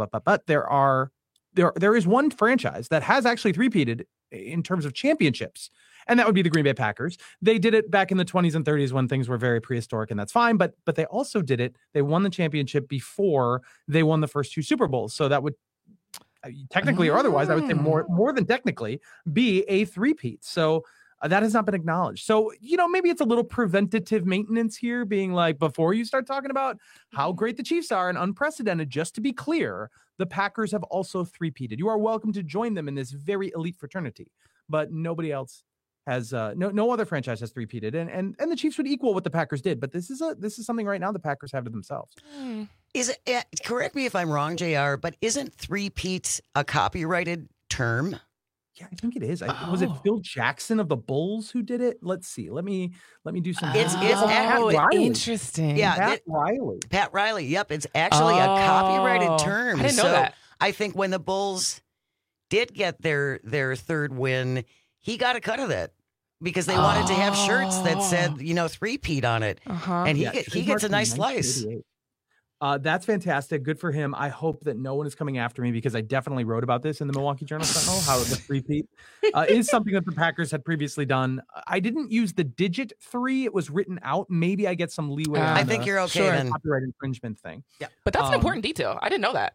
there is one franchise that has actually three-peated in terms of championships. And that would be the Green Bay Packers. They did it back in the 20s and 30s when things were very prehistoric, and that's fine. But they also did it. They won the championship before they won the first 2 Super Bowls. So that would technically or otherwise, I would say more than technically, be a three-peat. So that has not been acknowledged. So, maybe it's a little preventative maintenance here, being like, before you start talking about how great the Chiefs are and unprecedented, just to be clear, the Packers have also three-peated. You are welcome to join them in this very elite fraternity, but nobody else has no other franchise has three-peated, and the Chiefs would equal what the Packers did, but this is something right now the Packers have to themselves. Is it? Correct me if I'm wrong, JR, but isn't three-peat a copyrighted term? Yeah, I think it is. Was it Phil Jackson of the Bulls who did it? Let's see. Let me do some. It's interesting. Yeah, Pat Riley. Yep, it's actually a copyrighted term. I didn't know that. I think when the Bulls did get their third win, he got a cut of that because they wanted to have shirts that said, three-peat on it. And he gets a nice slice. That's fantastic. Good for him. I hope that no one is coming after me because I definitely wrote about this in the Milwaukee Journal Sentinel, how the three-peat is something that the Packers had previously done. I didn't use the digit 3. It was written out. Maybe I get some leeway on I think you're okay then. Copyright infringement thing. Yeah. But that's an important detail. I didn't know that.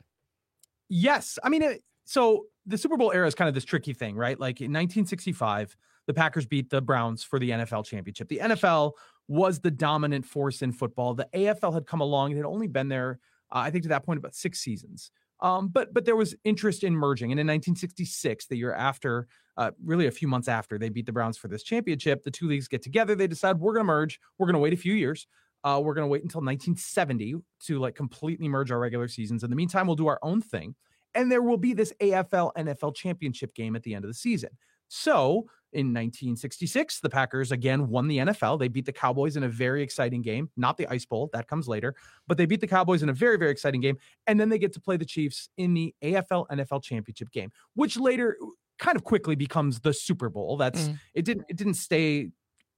Yes. I mean, so the Super Bowl era is kind of this tricky thing, right? Like in 1965, the Packers beat the Browns for the NFL championship. The NFL was the dominant force in football. The AFL had come along. It had only been there, I think to that point, about 6 seasons. But there was interest in merging. And in 1966, the year after, really a few months after they beat the Browns for this championship, the 2 leagues get together. They decide we're going to merge. We're going to wait a few years. We're going to wait until 1970 to completely merge our regular seasons. In the meantime, we'll do our own thing. And there will be this AFL NFL championship game at the end of the season. So in 1966, the Packers again won the NFL. They beat the Cowboys in a very exciting game, not the Ice Bowl, that comes later, but they beat the Cowboys in a very, very exciting game. And then they get to play the Chiefs in the AFL NFL championship game, which later kind of quickly becomes the Super Bowl. It didn't stay,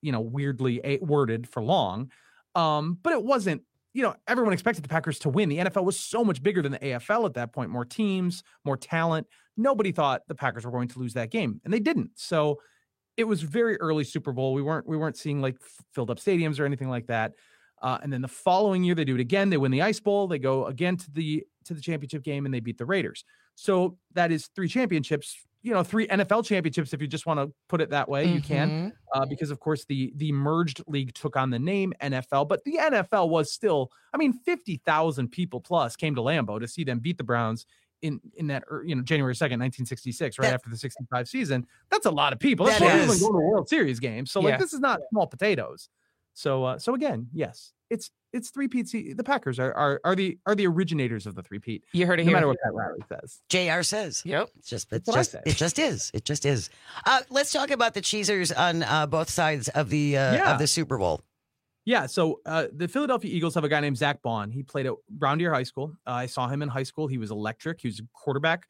weirdly worded for long. But it wasn't, everyone expected the Packers to win. The NFL was so much bigger than the AFL at that point, more teams, more talent. Nobody thought the Packers were going to lose that game, and they didn't. So it was very early Super Bowl. We weren't seeing like filled up stadiums or anything like that. And then the following year they do it again. They win the Ice Bowl. They go again to the championship game and they beat the Raiders. So that is 3 championships, 3 NFL championships. If you just want to put it that way, you can, because of course the merged league took on the name NFL, but the NFL was still, 50,000 people plus came to Lambeau to see them beat the Browns in that, January 2nd, 1966, right after the 65 season. That's a lot of people. That's more people than going to a World Series game. So this is not small potatoes. So again, yes, it's 3-peat. The Packers are the originators of the 3-peat. You heard it no here. matter what Pat Riley says. JR says. Yep. It just is. Let's talk about the Cheesers on both sides of the Super Bowl. Yeah, so the Philadelphia Eagles have a guy named Zach Baun. He played at Brown Deer High School. I saw him in high school. He was electric. He was a quarterback.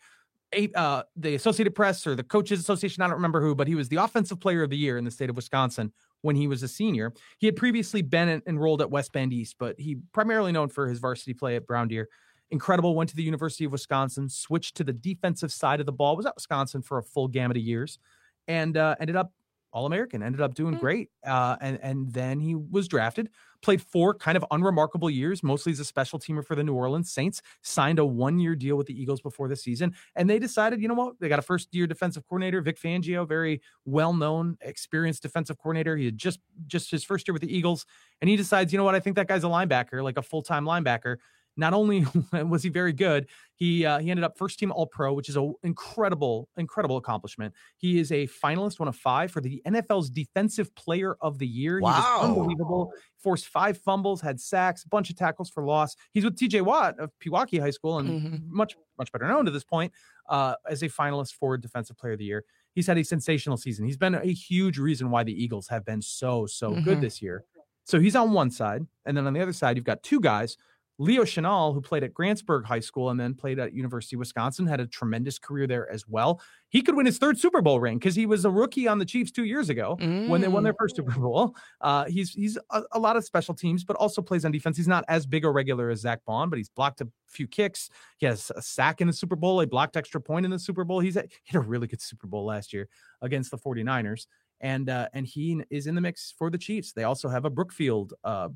The Associated Press or the Coaches Association, I don't remember who, but he was the Offensive Player of the Year in the state of Wisconsin when he was a senior. He had previously been enrolled at West Bend East, but he primarily known for his varsity play at Brown Deer. Incredible, went to the University of Wisconsin, switched to the defensive side of the ball, was at Wisconsin for a full gamut of years, and ended up All-American, ended up doing great. And then he was drafted, played 4 kind of unremarkable years, mostly as a special teamer for the New Orleans Saints, signed a 1-year deal with the Eagles before the season. And they decided, you know what? They got a first-year defensive coordinator, Vic Fangio, very well-known, experienced defensive coordinator. He had just his first year with the Eagles. And he decides, you know what? I think that guy's a linebacker, like a full-time linebacker. Not only was he very good, he ended up first team All-Pro, which is an incredible accomplishment. He is a finalist, one of 5 for the NFL's Defensive Player of the Year. Wow. He was unbelievable. Forced 5 fumbles, had sacks, a bunch of tackles for loss. He's with TJ Watt of Pewaukee High School and much better known to this point as a finalist for Defensive Player of the Year. He's had a sensational season. He's been a huge reason why the Eagles have been so good this year. So he's on one side, and then on the other side, you've got 2 guys. Leo Chenal, who played at Grantsburg High School and then played at University of Wisconsin, had a tremendous career there as well. He could win his 3rd Super Bowl ring because he was a rookie on the Chiefs 2 years ago when they won their first Super Bowl. He's a lot of special teams, but also plays on defense. He's not as big a regular as Zach Baun, but he's blocked a few kicks. He has a sack in the Super Bowl, a blocked extra point in the Super Bowl. He had a really good Super Bowl last year against the 49ers. And he is in the mix for the Chiefs. They also have a Brookfield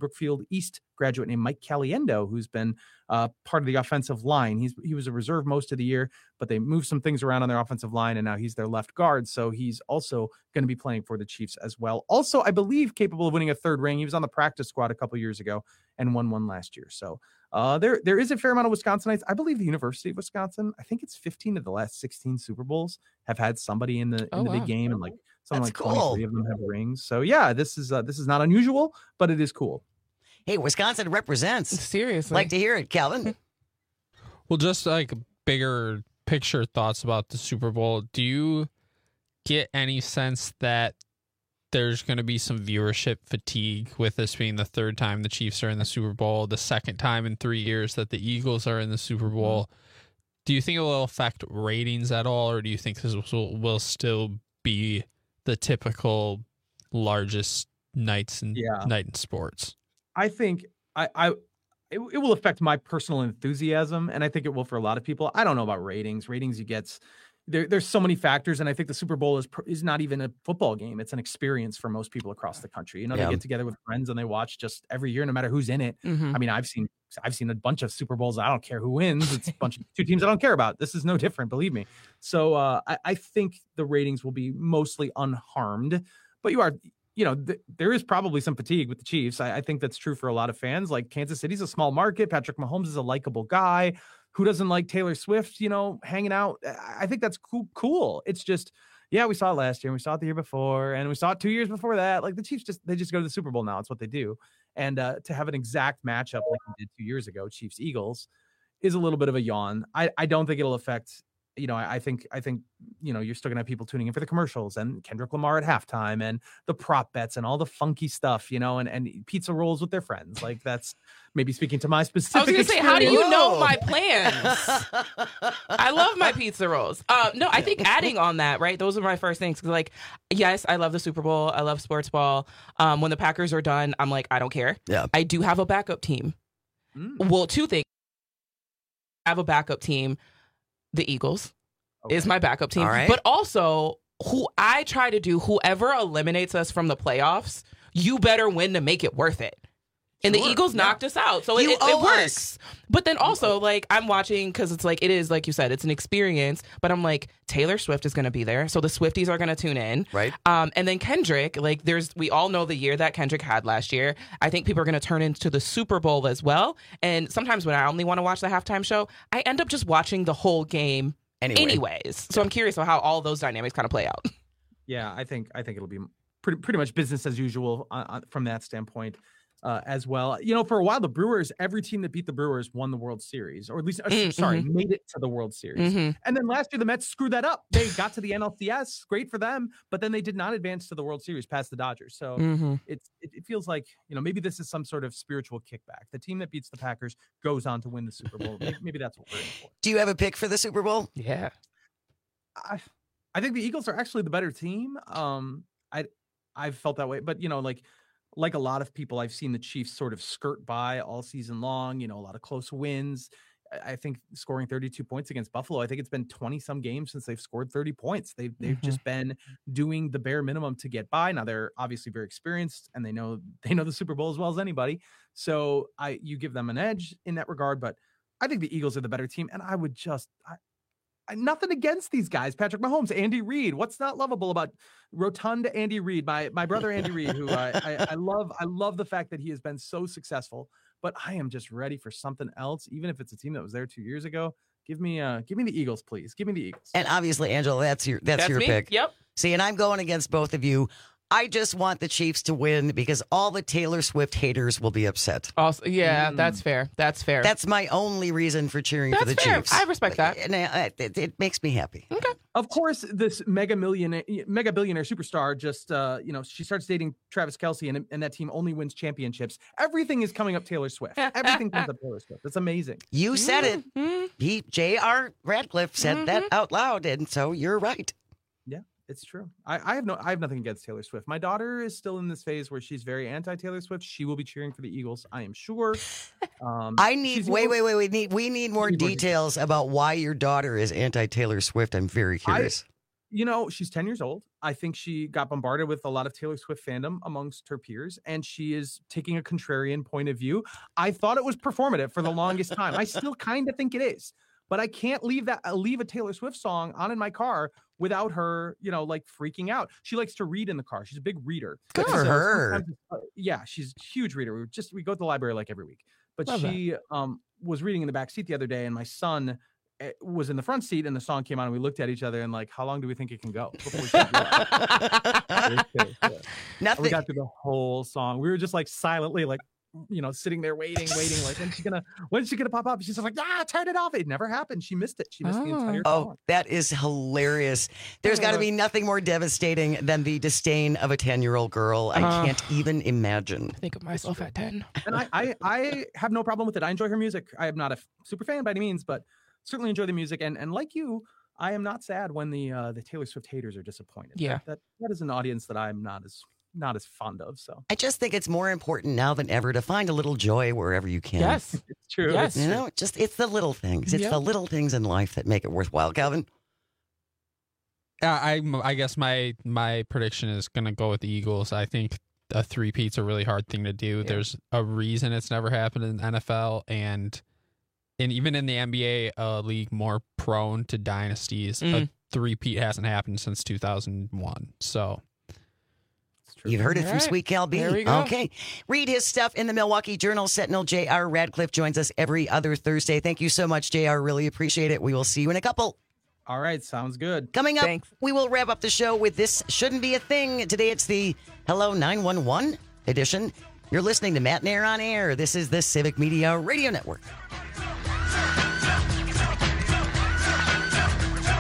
East graduate named Mike Caliendo, who's been part of the offensive line. He was a reserve most of the year, but they moved some things around on their offensive line, and now he's their left guard. So he's also going to be playing for the Chiefs as well. Also, I believe capable of winning a 3rd ring. He was on the practice squad a couple years ago and won one last year. So there is a fair amount of Wisconsinites. I believe the University of Wisconsin, I think it's 15 of the last 16 Super Bowls have had somebody in the big game, and like something like 23 of them have rings. So yeah, this is not unusual, but it is cool. Hey, Wisconsin represents. Seriously. Like to hear it, Calvin. Well, just like bigger picture thoughts about the Super Bowl. Do you get any sense that there's going to be some viewership fatigue with this being the 3rd time the Chiefs are in the Super Bowl, the 2nd time in 3 years that the Eagles are in the Super Bowl? Do you think it will affect ratings at all, or do you think this will still be the typical largest night in sports? I think it will affect my personal enthusiasm, and I think it will for a lot of people. I don't know about ratings. Ratings you get there's so many factors, and I think the Super Bowl is not even a football game. It's an experience for most people across the country. They get together with friends and they watch just every year, no matter who's in it. I mean, I've seen a bunch of Super Bowls. I don't care who wins. It's a bunch of 2 teams I don't care about. This is no different, believe me. So I think the ratings will be mostly unharmed, but there is probably some fatigue with the Chiefs. I think that's true for a lot of fans. Like Kansas City's a small market. Patrick Mahomes is a likable guy. Who doesn't like Taylor Swift, hanging out? I think that's cool. It's just, we saw it last year, and we saw it the year before, and we saw it 2 years before that. Like the Chiefs they just go to the Super Bowl now. It's what they do. And to have an exact matchup like we did 2 years ago, Chiefs Eagles, is a little bit of a yawn. I don't think it'll affect I think you're still gonna have people tuning in for the commercials and Kendrick Lamar at halftime and the prop bets and all the funky stuff, and pizza rolls with their friends. Like, that's maybe speaking to my specific. I was gonna say, how do you know my plans? I love my pizza rolls. No, I think adding on that, right? Those are my first things. 'Cause, like, yes, I love the Super Bowl. I love sports ball. When the Packers are done, I'm like, I don't care. Yeah. I do have a backup team. Well, two things. I have a backup team. The Eagles is my backup team. All right. But also, whoever eliminates us from the playoffs, you better win to make it worth it. And the Eagles knocked us out. So it works. But then also, like, I'm watching because it's like, it is, like you said, it's an experience. But I'm like, Taylor Swift is going to be there. So the Swifties are going to tune in. Right. And then Kendrick, like, we all know the year that Kendrick had last year. I think people are going to turn into the Super Bowl as well. And sometimes when I only want to watch the halftime show, I end up just watching the whole game anyways. So I'm curious about how all those dynamics kind of play out. Yeah, I think it'll be pretty much business as usual from that standpoint. As well. For a while, the Brewers, every team that beat the Brewers won the World Series, or at least, made it to the World Series. And then last year, the Mets screwed that up. They got to the NLCS, great for them, but then they did not advance to the World Series past the Dodgers. So it feels like, maybe this is some sort of spiritual kickback. The team that beats the Packers goes on to win the Super Bowl. Maybe that's what we're in for. Do you have a pick for the Super Bowl? Yeah. I think the Eagles are actually the better team. I've felt that way, but like a lot of people, I've seen the Chiefs sort of skirt by all season long, a lot of close wins. I think scoring 32 points against Buffalo, I think it's been 20 some games since they've scored 30 points. They've just been doing the bare minimum to get by. Now they're obviously very experienced and they know the Super Bowl as well as anybody. So you give them an edge in that regard, but I think the Eagles are the better team. And I would nothing against these guys. Patrick Mahomes, Andy Reid. What's not lovable about rotund Andy Reid? My brother Andy Reid, who I love. I love the fact that he has been so successful. But I am just ready for something else, even if it's a team that was there 2 years ago. Give me the Eagles, please. Give me the Eagles. And obviously, Angela, that's your me. pick. Yep. See, and I'm going against both of you. I just want the Chiefs to win because all the Taylor Swift haters will be upset. Also, yeah, that's fair. That's fair. That's my only reason for cheering for the Chiefs. I respect that. And it makes me happy. Okay. Of course, this mega billionaire superstar just, she starts dating Travis Kelce and that team only wins championships. Everything is coming up Taylor Swift. Everything comes up Taylor Swift. It's amazing. You said it. J.R. Radcliffe said that out loud, and so you're right. Yeah. It's true. I have nothing against Taylor Swift. My daughter is still in this phase where she's very anti-Taylor Swift. She will be cheering for the Eagles, I am sure. I need we need more details about why your daughter is anti-Taylor Swift. I'm very curious. She's 10 years old. I think she got bombarded with a lot of Taylor Swift fandom amongst her peers, and she is taking a contrarian point of view. I thought it was performative for the longest time. I still kind of think it is. But I can't leave a Taylor Swift song on in my car without her, freaking out. She likes to read in the car. She's a big reader. Good for her. Yeah, she's a huge reader. We go to the library like every week. But she was reading in the back seat the other day, and my son was in the front seat, and the song came on, and we looked at each other and like, how long do we think it can go before we Nothing. We got through the whole song. We were just like silently like, sitting there waiting, like, when's she gonna pop up? She's just like, turn it off. It never happened. She missed it. She missed the entire song. That is hilarious. There's got to be nothing more devastating than the disdain of a 10-year-old girl. I can't even imagine. Think of myself at 10. And I have no problem with it. I enjoy her music. I am not a super fan by any means, but certainly enjoy the music. And like you, I am not sad when the Taylor Swift haters are disappointed. Yeah. That is an audience that I'm not as fond of. So I just think it's more important now than ever to find a little joy wherever you can. Yes, it's true. Yes. It's the little things. It's the little things in life that make it worthwhile. Calvin? I guess my prediction is going to go with the Eagles. I think a three-peat's a really hard thing to do. Yeah. There's a reason it's never happened in the NFL, and even in the NBA, a league more prone to dynasties, a three-peat hasn't happened since 2001. So you've heard it from Sweet Cal B. There we go. Okay. Read his stuff in the Milwaukee Journal. Sentinel J.R. Radcliffe joins us every other Thursday. Thank you so much, J.R. Really appreciate it. We will see you in a couple. All right. Sounds good. Coming up, Thanks. We will wrap up the show with This Shouldn't Be a Thing. Today it's the Hello 911 edition. You're listening to Matt Nair on Air. This is the Civic Media Radio Network.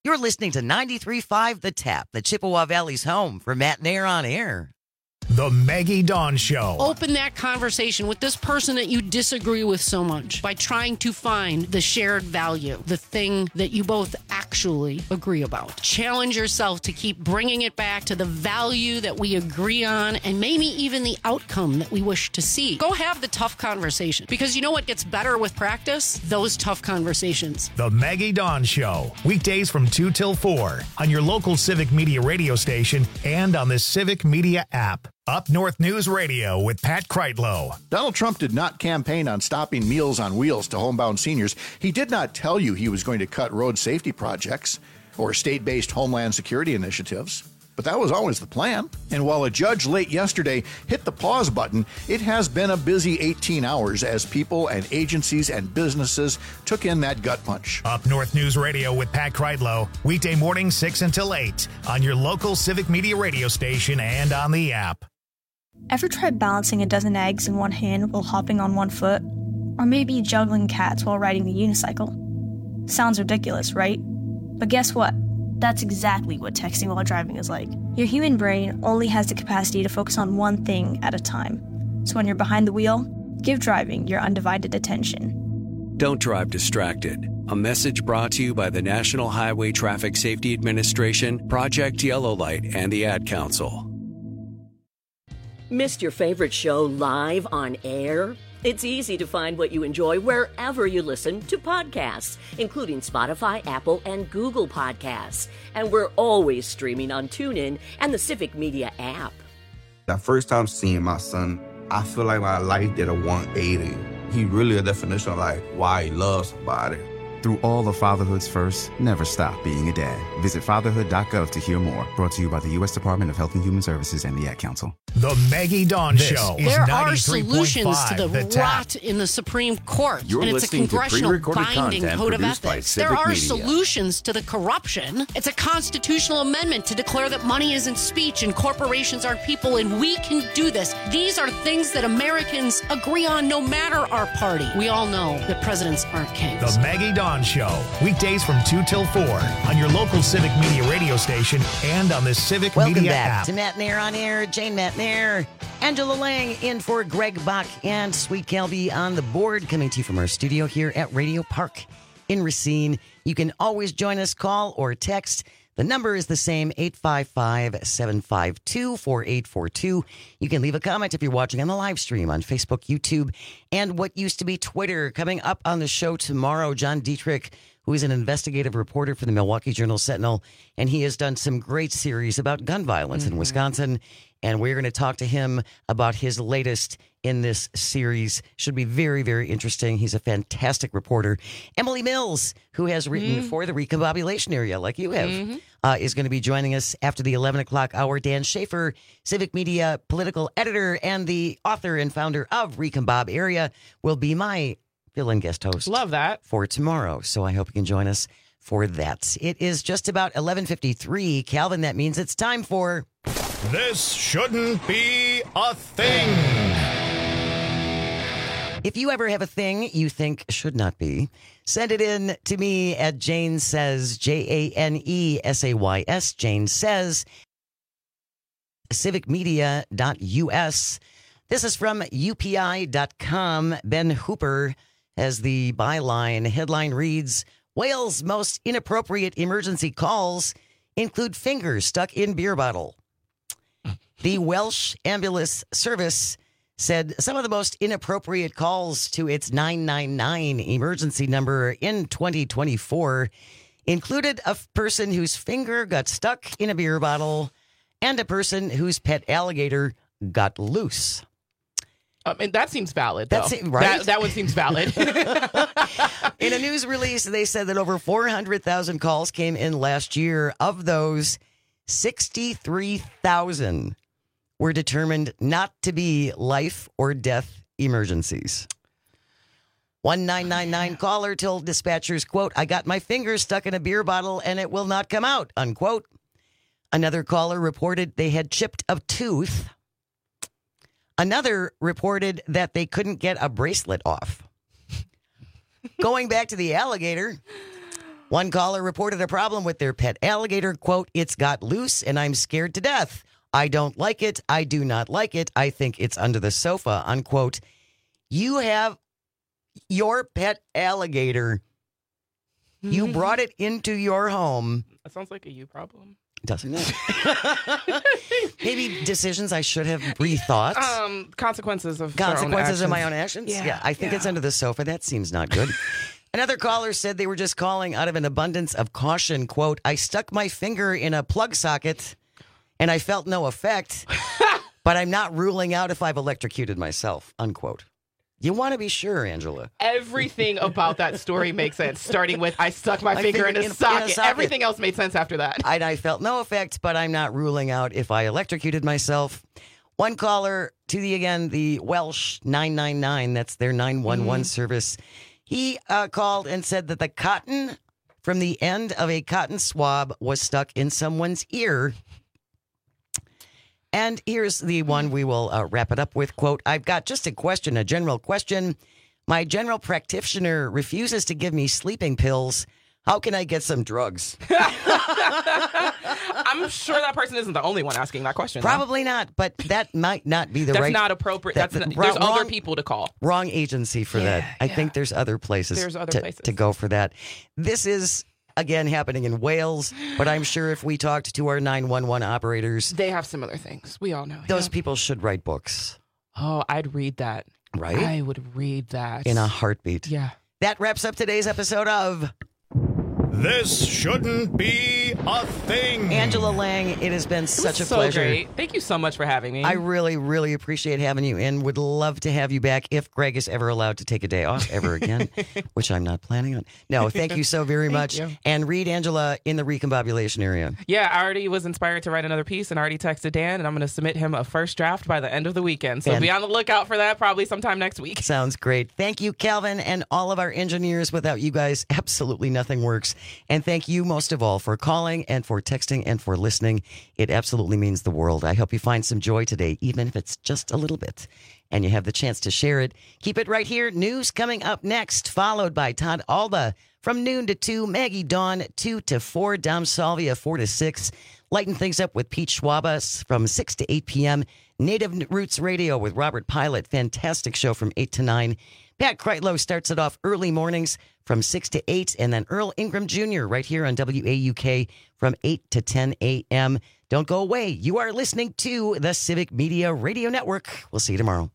You're listening to 93.5 The Tap, the Chippewa Valley's home for Matt Nair on Air. The Maggie Dawn Show. Open that conversation with this person that you disagree with so much by trying to find the shared value, the thing that you both actually agree about. Challenge yourself to keep bringing it back to the value that we agree on and maybe even the outcome that we wish to see. Go have the tough conversation, because you know what gets better with practice? Those tough conversations. The Maggie Dawn Show. Weekdays from 2 till 4 on your local Civic Media radio station and on the Civic Media app. Up North News Radio with Pat Kreitlow. Donald Trump did not campaign on stopping Meals on Wheels to homebound seniors. He did not tell you he was going to cut road safety projects or state-based homeland security initiatives. But that was always the plan. And while a judge late yesterday hit the pause button, it has been a busy 18 hours as people and agencies and businesses took in that gut punch. Up North News Radio with Pat Kreitlow. Weekday morning 6 until 8 on your local Civic Media radio station and on the app. Ever tried balancing a dozen eggs in one hand while hopping on one foot? Or maybe juggling cats while riding the unicycle? Sounds ridiculous, right? But guess what? That's exactly what texting while driving is like. Your human brain only has the capacity to focus on one thing at a time. So when you're behind the wheel, give driving your undivided attention. Don't drive distracted. A message brought to you by the National Highway Traffic Safety Administration, Project Yellow Light, and the Ad Council. Missed your favorite show live on air? It's easy to find what you enjoy wherever you listen to podcasts, including Spotify, Apple, and Google Podcasts. And we're always streaming on TuneIn and the Civic Media app. The first time seeing my son, I feel like my life did a 180. He really a definition of like why he loves somebody. Through all of fatherhood's first, never stop being a dad. Visit fatherhood.gov to hear more. Brought to you by the U.S. Department of Health and Human Services and the Ad Council. The Maggie Dawn Show is There are solutions to the The Tap. rot in the Supreme Court, You're and it's a listening to congressional pre-recorded binding content code of produced by ethics. Civic There are Media. solutions to the corruption. It's a constitutional amendment to declare that money isn't speech and corporations aren't people, and we can do this. These are things that Americans agree on no matter our party. We all know that presidents aren't kings. The Maggie Dawn Show. Weekdays from 2 till 4 on your local Civic Media radio station and on the Civic Welcome Media back app. to Matt Nair on Air. Jane Matt Nair, Angela Lang in for Greg Bach and Sweet Calby on the board, coming to you from our studio here at Radio Park in Racine. You can always join us, call or text. The number is the same, 855-752-4842. You can leave a comment if you're watching on the live stream on Facebook, YouTube, and what used to be Twitter. Coming up on the show tomorrow, John Dietrich, who is an investigative reporter for the Milwaukee Journal-Sentinel, and he has done some great series about gun violence in Wisconsin, and we're going to talk to him about his latest in this series. Should be very, very interesting. He's a fantastic reporter. Emily Mills, who has written for the recombobulation area, like you have, is going to be joining us after the 11 o'clock hour. Dan Schaefer, Civic Media political editor and the author and founder of Recombob Area, will be my fill-in guest host. Love that. For tomorrow. So I hope you can join us for that. It is just about 11:53. Calvin, that means it's time for... This shouldn't be a thing. If you ever have a thing you think should not be, send it in to me at Jane Says, JANESAYS, Jane Says, civicmedia.us. This is from UPI.com. Ben Hooper has the byline. Headline reads, Wales' most inappropriate emergency calls include fingers stuck in beer bottle. The Welsh Ambulance Service said some of the most inappropriate calls to its 999 emergency number in 2024 included a person whose finger got stuck in a beer bottle and a person whose pet alligator got loose. And that seems valid, though. Right? That one seems valid. In a news release, they said that over 400,000 calls came in last year. Of those, 63,000 were determined not to be life or death emergencies. One 999 caller told dispatchers, quote, I got my finger stuck in a beer bottle and it will not come out, unquote. Another caller reported they had chipped a tooth. Another reported that they couldn't get a bracelet off. Going back to the alligator, One caller reported a problem with their pet alligator. Quote, "It's got loose and I'm scared to death. I don't like it. I do not like it. I think it's under the sofa." Unquote. You have your pet alligator. You brought it into your home. That sounds like a you problem. Doesn't it? Maybe decisions I should have rethought. Consequences of my own actions? Yeah, I think it's under the sofa. That seems not good. Another caller said they were just calling out of an abundance of caution. Quote, "I stuck my finger in a plug socket and I felt no effect, but I'm not ruling out if I've electrocuted myself." Unquote. You want to be sure, Angela. Everything about that story makes sense, starting with I stuck my finger in a socket. Everything else made sense after that. I felt no effect, but I'm not ruling out if I electrocuted myself. One caller to the Welsh 999, that's their 911 service. He called and said that the cotton from the end of a cotton swab was stuck in someone's ear. And here's the one we will wrap it up with. Quote, "I've got just a general question. My general practitioner refuses to give me sleeping pills. How can I get some drugs?" I'm sure that person isn't the only one asking that question. Probably not, but that might not be the right... That's not appropriate. There's other people to call. Wrong agency for that. I think there's other places, to go for that. This is... again, happening in Wales, but I'm sure if we talked to our 911 operators... They have similar things. We all know. Those people should write books. Oh, I'd read that. Right? I would read that. In a heartbeat. Yeah. That wraps up today's episode of... This Shouldn't Be a Thing. Angela Lang, it has been such a pleasure. Great. Thank you so much for having me. I really, really appreciate having you and would love to have you back if Greg is ever allowed to take a day off ever again, which I'm not planning on. No, thank you so very much. You. And read Angela in the recombobulation area. Yeah, I already was inspired to write another piece and I already texted Dan, and I'm going to submit him a first draft by the end of the weekend. So be on the lookout for that probably sometime next week. Sounds great. Thank you, Calvin, and all of our engineers. Without you guys, absolutely nothing works. And thank you most of all for calling and for texting and for listening. It absolutely means the world. I hope you find some joy today, even if it's just a little bit, and you have the chance to share it. Keep it right here. News coming up next, followed by Todd Alba from noon to 2, Maggie Dawn 2 to 4, Dom Salvia 4 to 6. Lighten things up with Pete Schwaba from 6 to 8 p.m. Native Roots Radio with Robert Pilot. Fantastic show from 8 to 9. Pat Kreitlow starts it off early mornings from 6 to 8, and then Earl Ingram Jr. right here on WAUK from 8 to 10 a.m. Don't go away. You are listening to the Civic Media Radio Network. We'll see you tomorrow.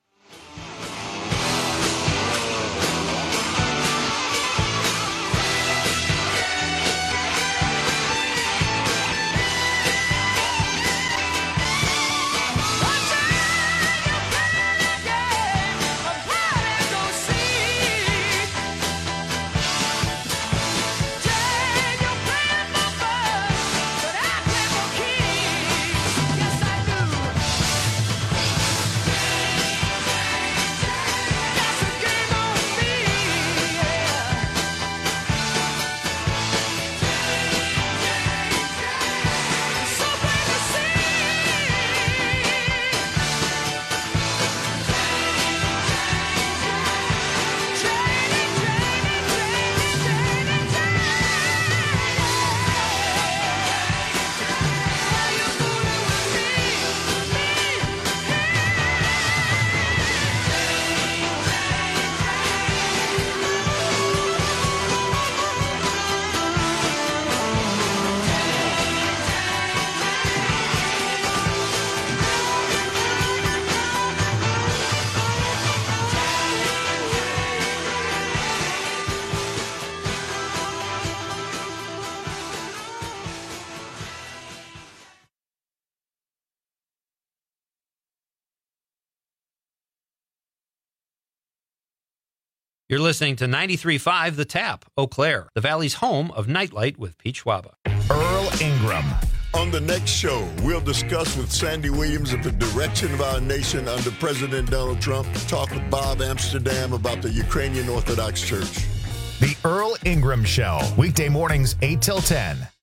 You're listening to 93.5 The Tap, Eau Claire, the Valley's home of Nightlight with Pete Schwaba. Earl Ingram. On the next show, we'll discuss with Sandy Williams of the direction of our nation under President Donald Trump. Talk with Bob Amsterdam about the Ukrainian Orthodox Church. The Earl Ingram Show, weekday mornings 8 till 10.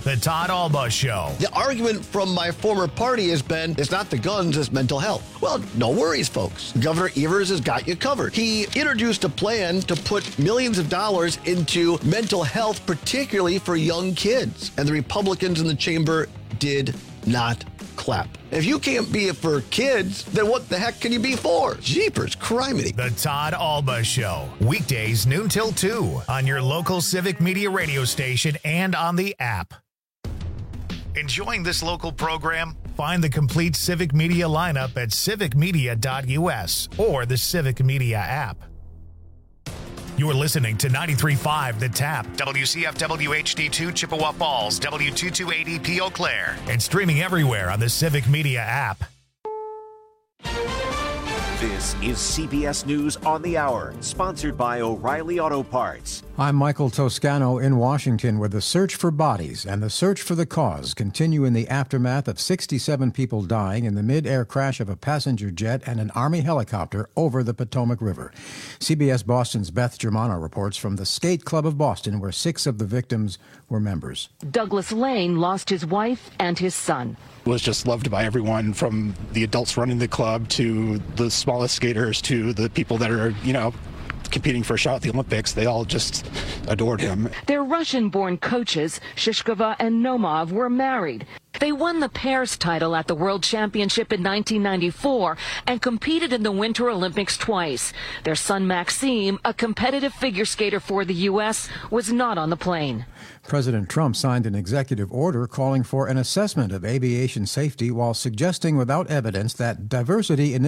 The Todd Alba Show. The argument from my former party has been, it's not the guns, it's mental health. Well, no worries, folks. Governor Evers has got you covered. He introduced a plan to put millions of dollars into mental health, particularly for young kids. And the Republicans in the chamber did not clap. If you can't be it for kids, then what the heck can you be for? Jeepers criminy. The Todd Alba Show. Weekdays noon till 2 on your local Civic Media radio station and on the app. Enjoying this local program? Find the complete Civic Media lineup at civicmedia.us or the Civic Media app. You're listening to 93.5 The Tap, WCFW HD2 Chippewa Falls, W228EP Eau Claire, and streaming everywhere on the Civic Media app. This is CBS News on the Hour, sponsored by O'Reilly Auto Parts. I'm Michael Toscano in Washington, where the search for bodies and the search for the cause continue in the aftermath of 67 people dying in the mid-air crash of a passenger jet and an Army helicopter over the Potomac River. CBS Boston's Beth Germano reports from the Skate Club of Boston, where 6 of the victims were members. Douglas Lane lost his wife and his son. Was just loved by everyone, from the adults running the club to the smallest skaters to the people that are, competing for a shot at the Olympics. They all just adored him. Their Russian-born coaches, Shishkova and Nomov, were married. They won the pairs title at the World Championship in 1994 and competed in the Winter Olympics twice. Their son Maxime, a competitive figure skater for the U.S., was not on the plane. President Trump signed an executive order calling for an assessment of aviation safety while suggesting without evidence that diversity in